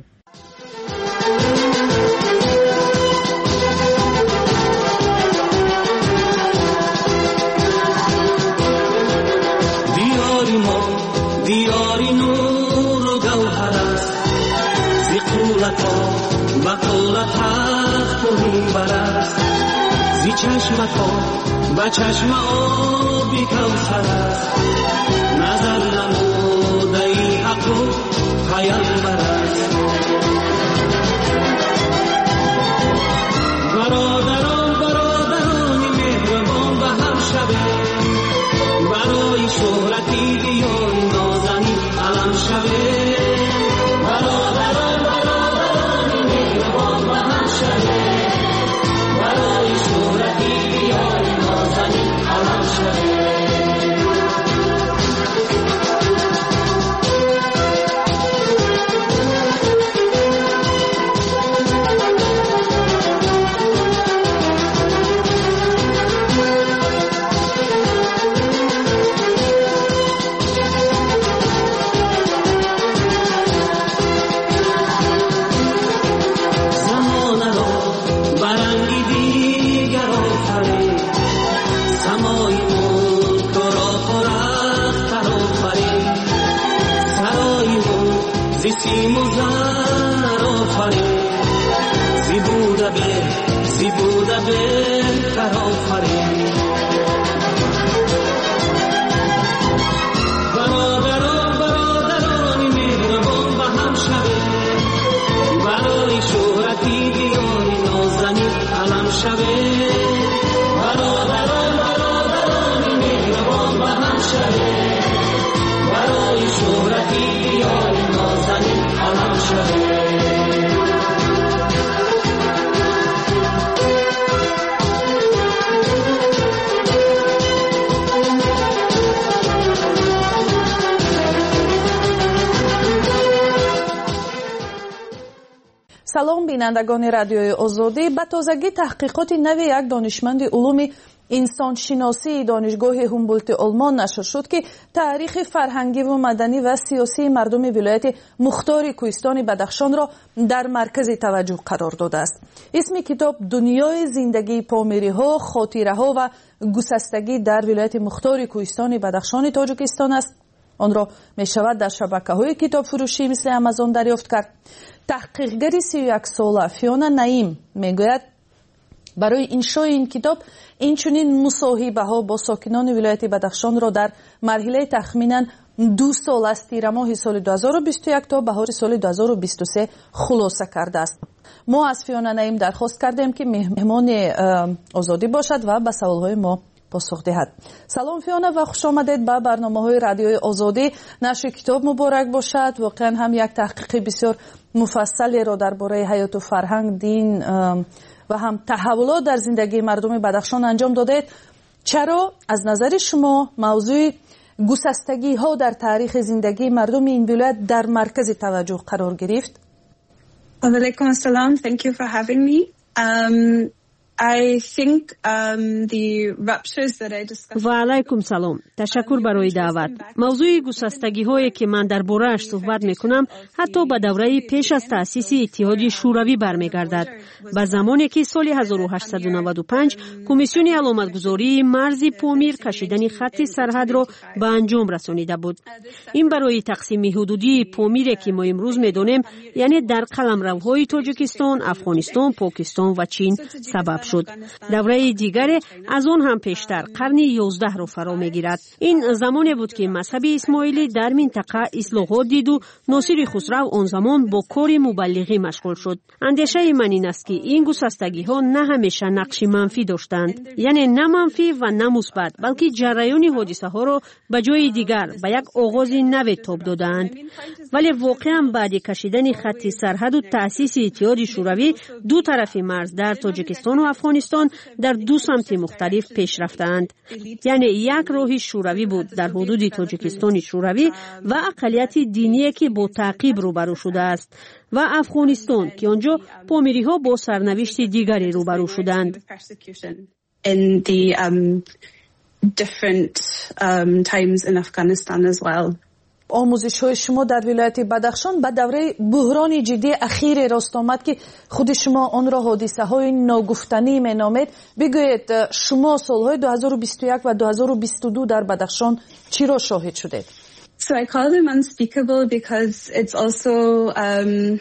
диёри мо диёри нуру гавҳар аст, зи қулато ба қулат ҳақту минбар аст, зи чашмако ба чашма оби кавсар аст, назар намудаи ҳаққу пайғамбар аст. бародарон бародарони меҳрабон ба ҳам шавем, барои шӯҳрати диёри нозанин алам шавем. бародарон бародарони меҳрабон ба ҳам шавем, барои шӯҳрати диёри нозанин алам шавем. برادران برادرانی مهربان به هم شویم، برای شهرتی دیاری نازنین علم شویم. برادران برادرانی مهربان به هم شویم، برای شهرتی دیاری نازنین علم شویم. салом бинандагони радиои озодӣ. ба тозагӣ таҳқиқоти нави як донишманди улуми انسان شناسی دانشگاه هومبولت آلمان نشر شد که تاریخ فرهنگی و مدنی و سیاسی مردم ولایت مختار کوهستان بدخشان را در مرکز توجه قرار داده است. اسم کتاب دنیای زندگی پامیری ها، خاطره ها و گسستگی در ولایت مختار کوهستان بدخشان تاجیکستان است. آن را می شود در شبکه های کتاب فروشی مثل آمازون دریافت کرد. تحقیقگر سی و یک ساله فیونا نعیم می گوید برای انشای این کتاب اینچنین مصاحبه ها با ساکنان ولایت بدخشان را در مرحله تخمینا دو سال از تیر ماه سال دو هزار و بیست و یک تا بهار سال دو هزار و بیست و سه خلاصه کرده است. ما از فیونا نعیم درخواست کردیم که مهمان آزادی باشد و به سوالهای ما پاسخ دهد. سلام فیونا و خوش آمدید به برنامه‌های رادیوی آزادی. نشر کتاب مبارک باشد. واقعا هم یک تحقیق بسیار مفصلی را درباره حیات و فرهنگ، دین و هم تحولات در زندگی مردم بدخشان انجام دادید. چرا از نظر شما موضوع گسستگی ها در تاریخ زندگی مردم این ولایت در مرکز توجه قرار گرفت؟ علیکم السلام. Thank you for having me. Um, I think um, the ruptures that I discussed. و علیکم سلام. تشکر برای دعوت. موضوع گسستگی هایی که من در باره‌اش صحبت میکنم حتی به دوره پیش از تأسیس اتحادیه شوروی برمیگردد. به زمانی که سال هزار و هشتصد و نود و پنج کمیسیون علامتگذاری مرز پامیر کشیدن خط سرحد را به انجام رسانیده بود. این برای تقسیم حدودی پامیر که ما امروز میدانیم، یعنی در قلمروهای تاجیکستان، افغانستان، پاکستان و چین سبب شد. دوره دیگر از آن هم پیشتر قرن یازده را فرا میگیرد. این زمانی بود که مذهب اسماعیلی در منطقه اصلاحات دید و ناصر خسرو آن زمان با کار مبلغی مشغول شد. اندیشه من این است که این گسستگی ها نه همیشه نقش منفی داشتند، یعنی نه منفی و نه مثبت، بلکه جریان حادثه ها را به جای دیگر به یک آغاز نو تاب دادند. ولی واقعا بعد کشیدن خط سرحد و تأسیس اتحاد شوروی، دو طرف مرز در تاجیکستان و افغانستان در دو سمت مختلف پیش رفتند. یعنی یک راه شوروی بود در حدود تاجیکستان شوروی و اقلیت دینی که با تعقیب روبرو شده است، و افغانستان که آنجا پامیری ها با سرنوشت دیگری روبرو شدند. In the um, different um, times in Afghanistan as well. آموزش های شما در ولایت بدخشان به دوره بحران جدی اخیر راست آمد که خود شما آن را حادثه های ناگفتنی می نامید. بگویید شما سالهای دو هزار و بیست و یک و دو هزار و بیست و دو در بدخشان چی را شاهد شدید؟ So I call them unspeakable because it's also um,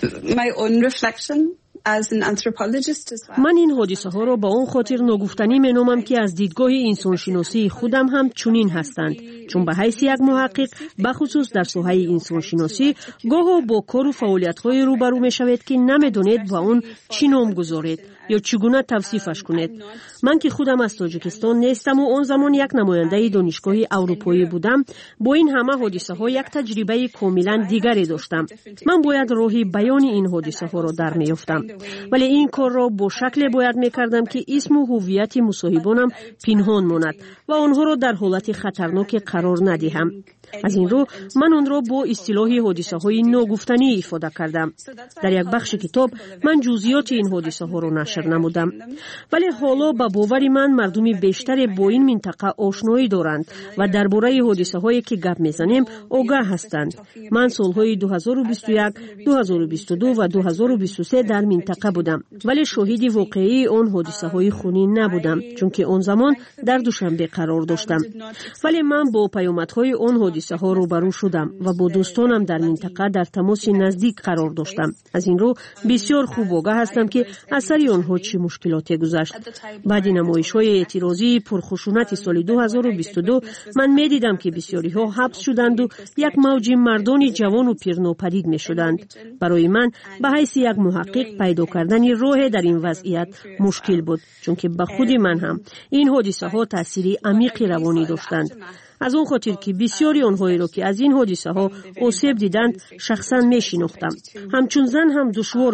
my own reflection as an anthropologist as well. من این حادثه ها را با اون خاطر ناگفتنی می نامم که از دیدگاه انسانشناسی خودم هم چنین هستند، چون به حیث یک محقق بخصوص در ساحه انسانشناسی گاه با کار و فعالیت های روبرو می شوید که نمیدانید با اون چی نام گذارید یا چگونه توصیفش کنید. من که خودم از تاجیکستان نیستم و آن زمان یک نماینده دانشگاه اروپایی بودم، با این همه حادثه ها یک تجربه کاملا دیگری داشتم. من باید راهی بیان این حادثه ها را در میافتم، ولی این کار را با شکل باید میکردم که اسم و هویت مصاحبانم پنهان ماند و آنها را در حالت خطرناک قرار ندهم. از این رو من آن را با اصطلاح حادثه های ناگفتنی افاده کردم. در یک بخش کتاب من جزئیات این حادثه ها را نشر نمودم، ولی حالا به باور من مردم بیشتر با این منطقه آشنایی دارند و درباره حادثه هایی که گپ میزنیم آگاه هستند. من سالهای دو هزار و بیست و یک، دو هزار و بیست و دو و دو هزار و بیست و سه در منطقه بودم، ولی شاهد واقعی آن حادثه های خونین نبودم، چون که آن زمان در دوشنبه قرار داشتم. ولی من با پیامدهای آن حادثه ها روبرو شدم و با دوستانم در منطقه در تماس نزدیک قرار داشتم. از این رو بسیار خوب آگاه هستم که از سر آنها چه مشکلاتی گذشت. بعد نمایش‌های اعتراضی پرخشونت سال دو هزار و بیست و دو من می‌دیدم که بسیاری ها حبس شدند و یک موج مردان جوان و پیر ناپدید می‌شدند. برای من به حیث یک محقق پیدا کردن راه در این وضعیت مشکل بود، چون که به خود من هم این حادثه ها تأثیری عمیق روانی داشتند. از اون خاطر که بسیاری آنهایی را که از این حادثه ها آسیب دیدند شخصا می شناختم. همچون زن هم دشوار بود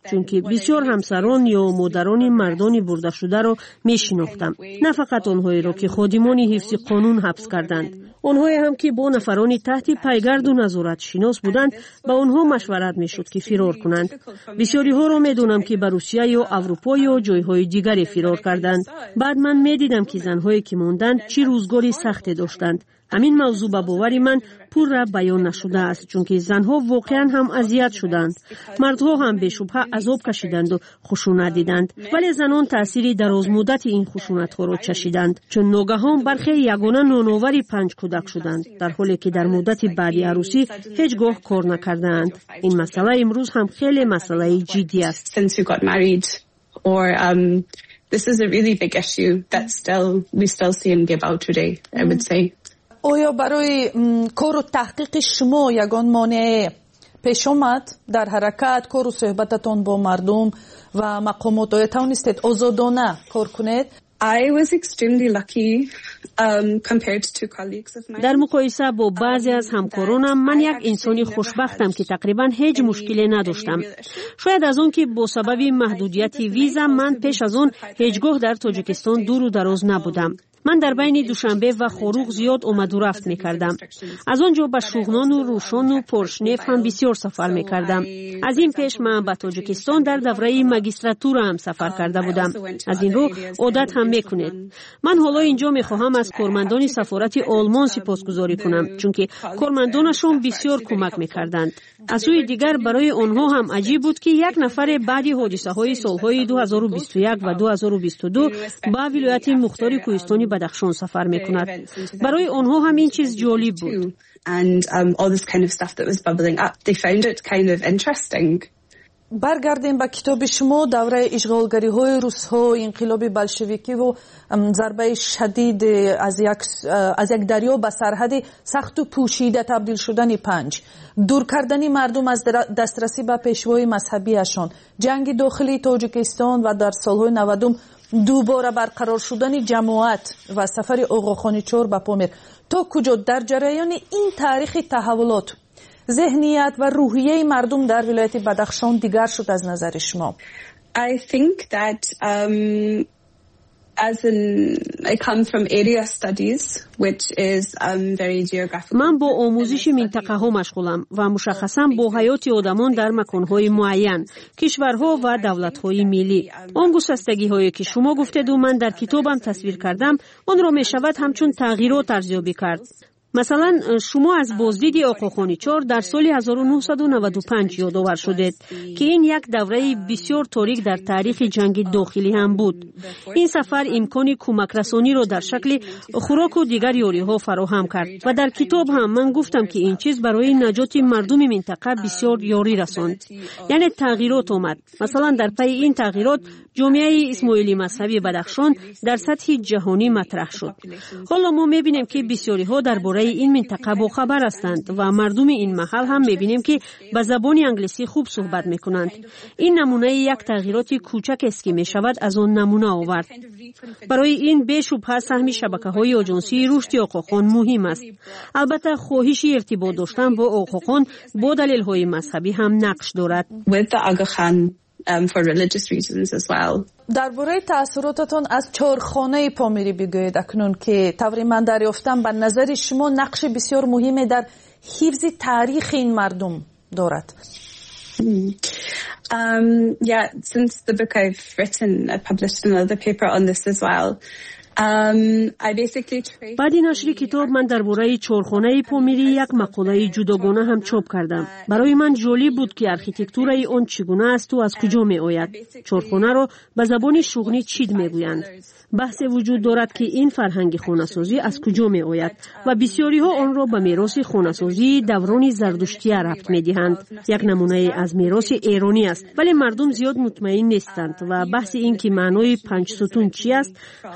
چون که بسیار همسران یا مادران مردان برده شده را می شناختم. نه فقط آنهایی را که خادمان حفظ قانون حبس کردند، آنهایی هم که با نفران تحت پیگرد و نظارت شناس بودند، با آنها مشورت می شد که فرار کنند. بسیاری ها را می دونم که به روسیه یا اروپا یا جایهای دیگری فرار کردند. بعد من می دیدم که زنهایی که ماندند چه روزگاری سختی داشتند. همین موضوع به باور من پور را بیان نشده است، چون که زنها واقعا هم اذیت شدند. مردها هم به شبهه عذاب کشیدند و خشونت دیدند، ولی زنان تأثیری دراز مدت این خشونت ها را چشیدند، چون ناگهان برخی یگانه نانآوری پنج کودک شدند، در حالی که در مدت بعد عروسی هیچگاه کار نکردند. این مسئله امروز هم خیلی مسئله جدی است. Or um, this is a really big issue that still we still see in Gabao today, I would say. آیا برای کار و تحقیق شما یگان مانع پیش آمد در حرکت، کار و صحبتتان با مردم و مقامات؟ آیا توانستید آزادانه کار کنید؟ I was extremely lucky um, compared to colleagues of mine. در مقایسه با بعضی از همکارانم من یک انسانی خوشبختم که تقریبا هیچ مشکلی نداشتم. شاید از اون که با سبب محدودیت ویزا من پیش از اون هیچگاه در تاجیکستان دور و دراز نبودم. من در بین دوشنبه و خروق زیاد آمد و رفت می‌کردم. از آنجا به شوغنان و روشان و پرشنف هم بسیار سفر می‌کردم. از این پیش من به تاجیکستان در دوره ماجستراتور هم سفر کرده بودم. از این رو عادت هم می‌کنید. من حالا اینجا می‌خواهم از کارمندان سفارت آلمان سپاسگزاری کنم، چون که کارمندانشون بسیار کمک می‌کردند. از سوی دیگر برای آنها هم عجیب بود که یک نفر بعد حادثه‌های سال‌های دو هزار و بیست و یک و دو هزار و بیست و دو به ولایت مختار کوهستانی بدخشان سفر میکند. برای آنها هم این چیز جالب بود. And um, all this kind of stuff that was bubbling up, they found it kind of interesting. برگردیم به کتاب شما. دوره اشغالگری های روس ها، انقلاب بلشویکی و ضربه شدید از یک از یک دریا به سرحد سخت و پوشیده تبدیل شدن پنج، دور کردن مردم از دسترسی به پیشوای مذهبیشان، جنگ داخلی تاجیکستان و در سالهای نود دوباره برقرار شدن جماعت و سفر آقاخانی چهار به پامیر. تا کجا در جریان این تاریخ تحولات ذهنیت و روحیه مردم در ولایت بدخشان دیگر شد از نظر شما؟ I think that um, as in I come from area studies which is um, very geographical. من با آموزش منطقه ها مشغولم و مشخصا با حیات آدمان در مکانهای معین، کشورها و دولت‌های ملی. آن گسستگی هایی که شما گفتید و من در کتابم تصویر کردم، آن را می شود همچون تغییرات ارزیابی کرد. مثلا شما از بازدید آقاخانی چهار در سال هزار و نهصد و نود و پنج یادآور شدید که این یک دوره بسیار تاریک در تاریخ جنگ داخلی هم بود. این سفر امکان کمک رسانی را در شکل خوراک و دیگر یاری‌ها فراهم کرد و در کتاب هم من گفتم که این چیز برای نجات مردم منطقه بسیار یاری رساند. یعنی تغییرات آمد. مثلا در پی این تغییرات جامعه اسماعیلی مذهبی بدخشان در سطح جهانی مطرح شد. حالا ما می‌بینیم که بسیاری‌ها درباره این منطقه با خبر هستند و مردم این محل هم می‌بینیم که به زبان انگلیسی خوب صحبت می‌کنند. این نمونه یک تغییرات کوچک است که می‌شود از آن نمونه آورد. برای این بی‌شبهه سهم شبکه‌های آژانسی رشد آقاخان مهم است. البته خواهش ارتباط داشتن با آقاخان با دلایل مذهبی هم نقش دارد. Um, for religious reasons as well. درباره تأثیراتتان از چهارخانه پامیری بگویید اکنون که طوری من دریافتم به نظر شما نقش بسیار مهمی در حفظ تاریخ این مردم دارد. Mm. Um, yeah, since the book I've written, I published another paper on this as well. Um, بعد نشر کتاب من درباره چهارخانه پامیری یک مقاله جداگانه هم چاپ کردم. برای من جالب بود که آرکیتکتورای آن چگونه است و از کجا می آید. چهارخانه را به زبان شوغنی چید می گویند. بحث وجود دارد که این فرهنگ خانه‌سازی از کجا می آید و بسیاری ها آن را به میراث خانه‌سازی دوران زردشتیه ربط می دهند. یک نمونه از میراث ایرانی است، ولی مردم زیاد مطمئن نیستند و بحث این که معنای پنج ستون چی است همچنان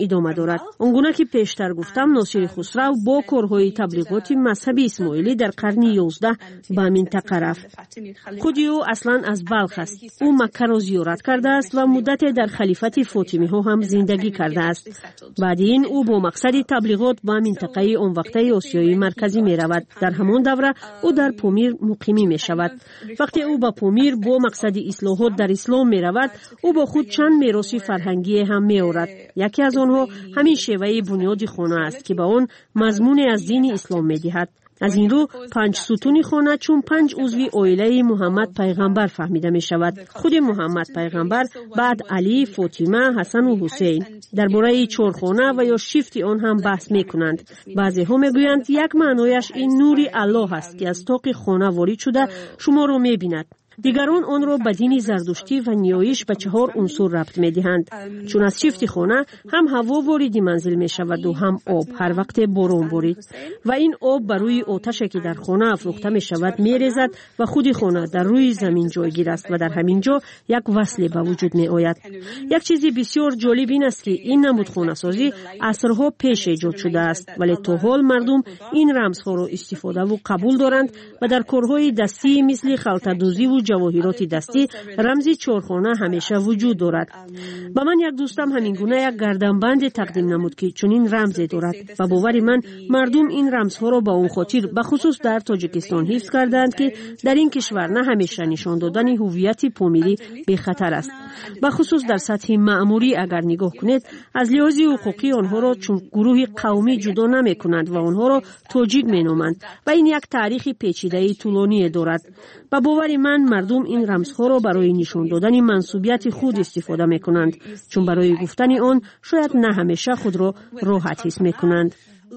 ادامه دارد. آنگونه که پیشتر گفتم ناصر خسرو با کارهای تبلیغات مذهبی اسماعیلی در قرن یازدهم به منطقه رفت. خودی او اصلا از بلخ است. او مکه را زیارت کرده است و مدت در خلیفت فاطمی ها هم زندگی کرده است. بعد این او با مقصد تبلیغات به منطقه آن وقته آسیای مرکزی می رود. در همان دوره او در پامیر مقیمی می شود. وقتی او به پامیر با مقصد اصلاحات در اسلام می رود، او با خود چند میراث فرهنگی هم می آورد. یکی از آنها همین شیوه بنیاد خانه است که به آن مضمون از دین اسلام می دهد. از این رو پنج ستون خانه چون پنج عضوی عائله محمد پیغمبر فهمیده می شود. خود محمد پیغمبر، بعد علی، فاطمه، حسن و حسین. درباره چهار خانه و یا شیفت آن هم بحث می کنند. بعضی ها می گویند یک معنایش این نوری الله است که از طاق خانه وارد شده شما را می بیند. دیگران آن را به دین زردشتی و نیایش به چهار عنصر ربط می دهند. چون از شیفت خانه هم هوا وارد منزل می شود و هم آب هر وقت باران بارید و این آب بر روی آتشی که در خانه افروخته می شود می ریزد و خود خانه در روی زمین جایگیر است و در همین جا یک وصل به وجود می آید. یک چیزی بسیار جالب این است که این نمود خانه سازی عصرها پیش ایجاد شده است، ولی تا حال مردم این رمزها را استفاده و قبول دارند و در کارهای دستی مثل خلطه‌دوزی و جواهرات دستی رمزی چهارخانه همیشه وجود دارد. با من یک دوستم همین گونه یک گردنبند تقدیم نمود که چنین رمزی دارد و باور من مردم این رمزها را با اون خاطر به خصوص در تاجیکستان حفظ کردند که در این کشور نه همیشه نشان دادن هویت پامیری به خطر است. به خصوص در سطح مأموری اگر نگاه کنید از لحاظ حقوقی آنها را چون گروه قومی جدا نمی کنند و آنها را تاجیک می نامند و این یک تاریخ پیچیده طولانی دارد. با باور من مردم این رمزها را برای نشان دادن منسوبیت خود استفاده می کنند، چون برای گفتن آن شاید نه همیشه خود را راحت حس می کنند.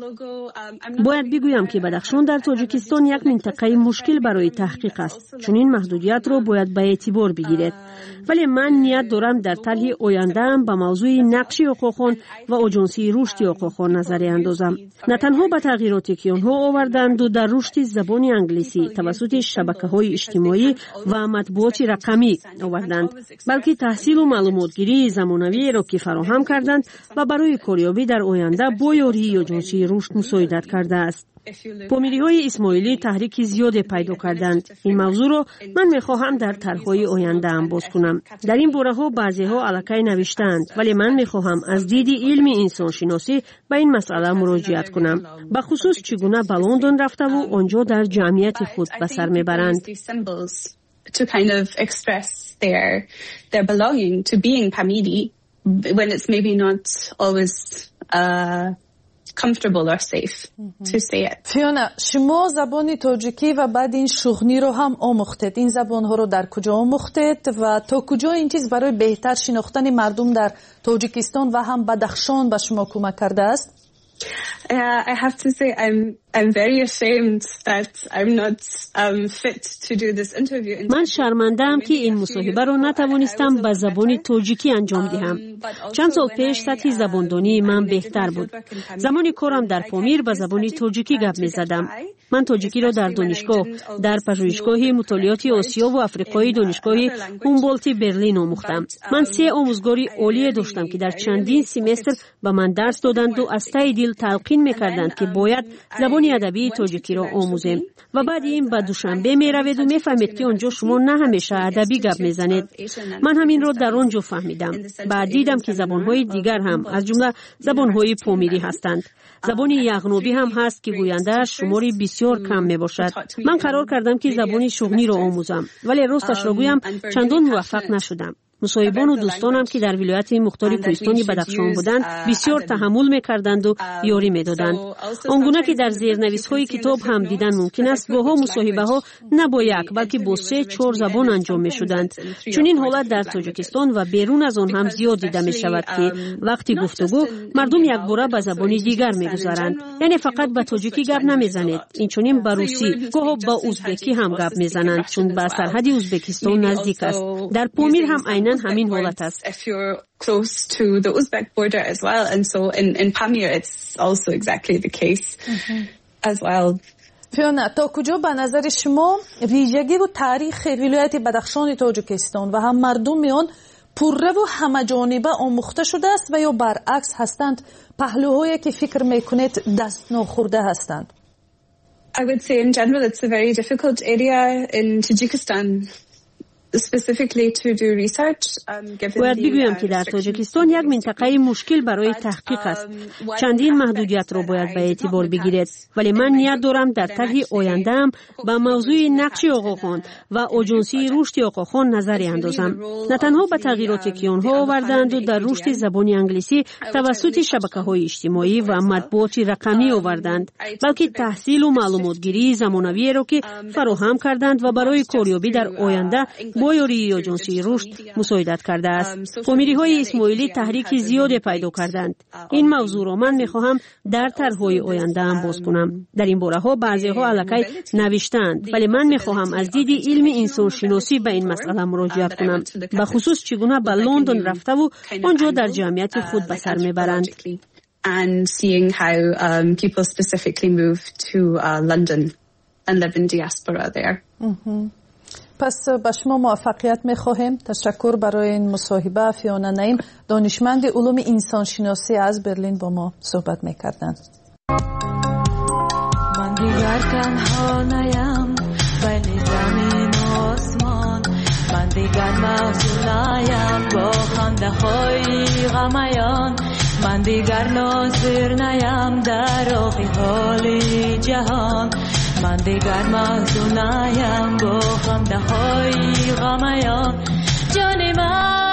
باید بگویم که بدخشان در تاجیکستان یک منطقه مشکل برای تحقیق است، چون این محدودیت را باید به اعتبار بگیرید. ولی من نیت دارم در طرح آینده ام به موضوع نقش آقاخان و آژانسی رشد آقاخان نظری اندازم، نه تنها به تغییراتی که آنها آوردند و در رشد زبان انگلیسی توسط شبکه‌های اجتماعی و مطبوعات رقمی آوردند، بلکه تحصیل و معلوماتگیری زمانوی را که فراهم کردند و برای کاریابی در آینده با یاری آژانسی رشد مساعدت کرده است. پامیری های اسماعیلی تحریک زیاد پیدا کردند. این موضوع را من میخواهم در طرحهای آینده ام باز کنم. در این باره ها بعضی ها الکی نوشتند، ولی من میخواهم از دید علم انسان شناسی به این مسئله مراجعت کنم، به خصوص چگونه به لندن رفته و آنجا در جمعیت خود به سر میبرند. To kind of express their their belonging to being Pamiri when it's maybe not always uh, comfortable or safe to say it. فیونا، شما زبان تاجیکی و بعد این شغنی رو هم آموختید. این زبان ها رو در کجا آموختید و تا کجا این چیز برای بهتر شناختن مردم در تاجیکستان و هم بدخشان به شما کمک کرده است؟ Uh, I have to say I'm I'm very ashamed that I'm not um, fit to do this interview. من شرمنده‌ام که این مصاحبه را نتوانستم به زبان تاجیکی انجام دهم. چند سال پیش سطح زباندانی من بهتر بود. زمانی کارم در پامیر به زبان تاجیکی گپ می‌زدم. من تاجیکی را در دانشگاه، در پژوهشگاه مطالعات آسیا و آفریقای دانشگاه هومبولت برلین آموختم. من سه آموزگاری عالی داشتم که در چندین سمستر به من درس دادند و از ته دل تلقین می‌کردند که باید زبان ادبی تاجیکی را آموزیم. و بعد این به دوشنبه می‌روید و می‌فهمید که آنجا شما نه همیشه ادبی گپ می‌زنید. من همین را در آنجا فهمیدم. بعد دیدم که زبان‌های دیگر هم از جمله زبان‌های پامیری هستند. زبان یغنوبی هم هست که گوینده‌اش شماری بسیار کم میباشد. من قرار کردم که زبان شغنی را آموزم، ولی راستش را گویم چندان موفق نشدم. مصاحبان و دوستانم که در ولایت مختار کوهستانی بدخشان بودند بسیار تحمل میکردند و یاری میدادند. آنگونه که در زیرنویس‌های کتاب هم دیدن ممکن است گاهی مصاحبه ها نه با یک بلکه با سه چهار زبان انجام میشدند. چون این حالت در تاجیکستان و بیرون از آن هم زیاد دیده می شود که وقتی گفتگو مردم یک باره به زبان دیگر میگذارند، یعنی فقط به تاجیکی گپ نمیزنید، این چنین به روسی گاهی با ازبکی هم گپ میزنند چون به سرحد ازبکستان نزدیک است. در پامیر هم همین حالت است. If you're close to the Uzbek border as well, and so in in Pamir it's also exactly the case mm-hmm. as well. فیونا، تا کجا به نظر شما ویژگی و تاریخ ولایت بدخشان تاجیکستان و هم مردم آن پررو و همه جانبه آموخته شده است و یا برعکس هستند پهلوهایی که فکر میکنید دست ناخورده هستند؟ I would say in general it's a very difficult area in Tajikistan. Specifically to do research, um, given باید بگویم که در تاجیکستان یک منطقه مشکل برای تحقیق است. چندین محدودیت را باید به اعتبار بگیرید، ولی من نیت دارم در طرح آینده‌ام به موضوع نقش آقاخان و آژانسی رشد آقاخان نظری اندازم. نه تنها به تغییراتی که آنها آوردند و در رشد زبان انگلیسی توسط شبکه‌های اجتماعی و مطبوعات رقمی آوردند، بلکه تحصیل و معلوماتگیری زمانوی را که فراهم کردند و برای کاریابی در آینده با یاری آژانسی رشد مساعدت کرده است. فامیلی‌های اسماعیلی تحریک زیادی پیدا کردند. این موضوع را من می‌خواهم در طرح‌های آینده ام باز کنم. در این باره‌ها بعضی‌ها الکی نوشتند، ولی من می‌خواهم از دید علم انسان شناسی به این مسئله مراجعه کنم، به خصوص چگونه به لندن رفته و آنجا در جمعیت خود به سر می‌برند. And seeing how um, people specifically move to uh, London and live in diaspora there. پس به شما موفقیت می‌خواهیم. تشکر برای این مصاحبه. فیونا نعیم، دانشمند علوم انسانشناسی از برلین با ما صحبت می‌کردند. من دیگر تنها نیم بین زمین و آسمان، من دیگر محزون نیم با خنده های غمیان، من دیگر ناظر نیم در آخی حال جهان، من دیگر محزون نیم با خنده های غمیان. جان من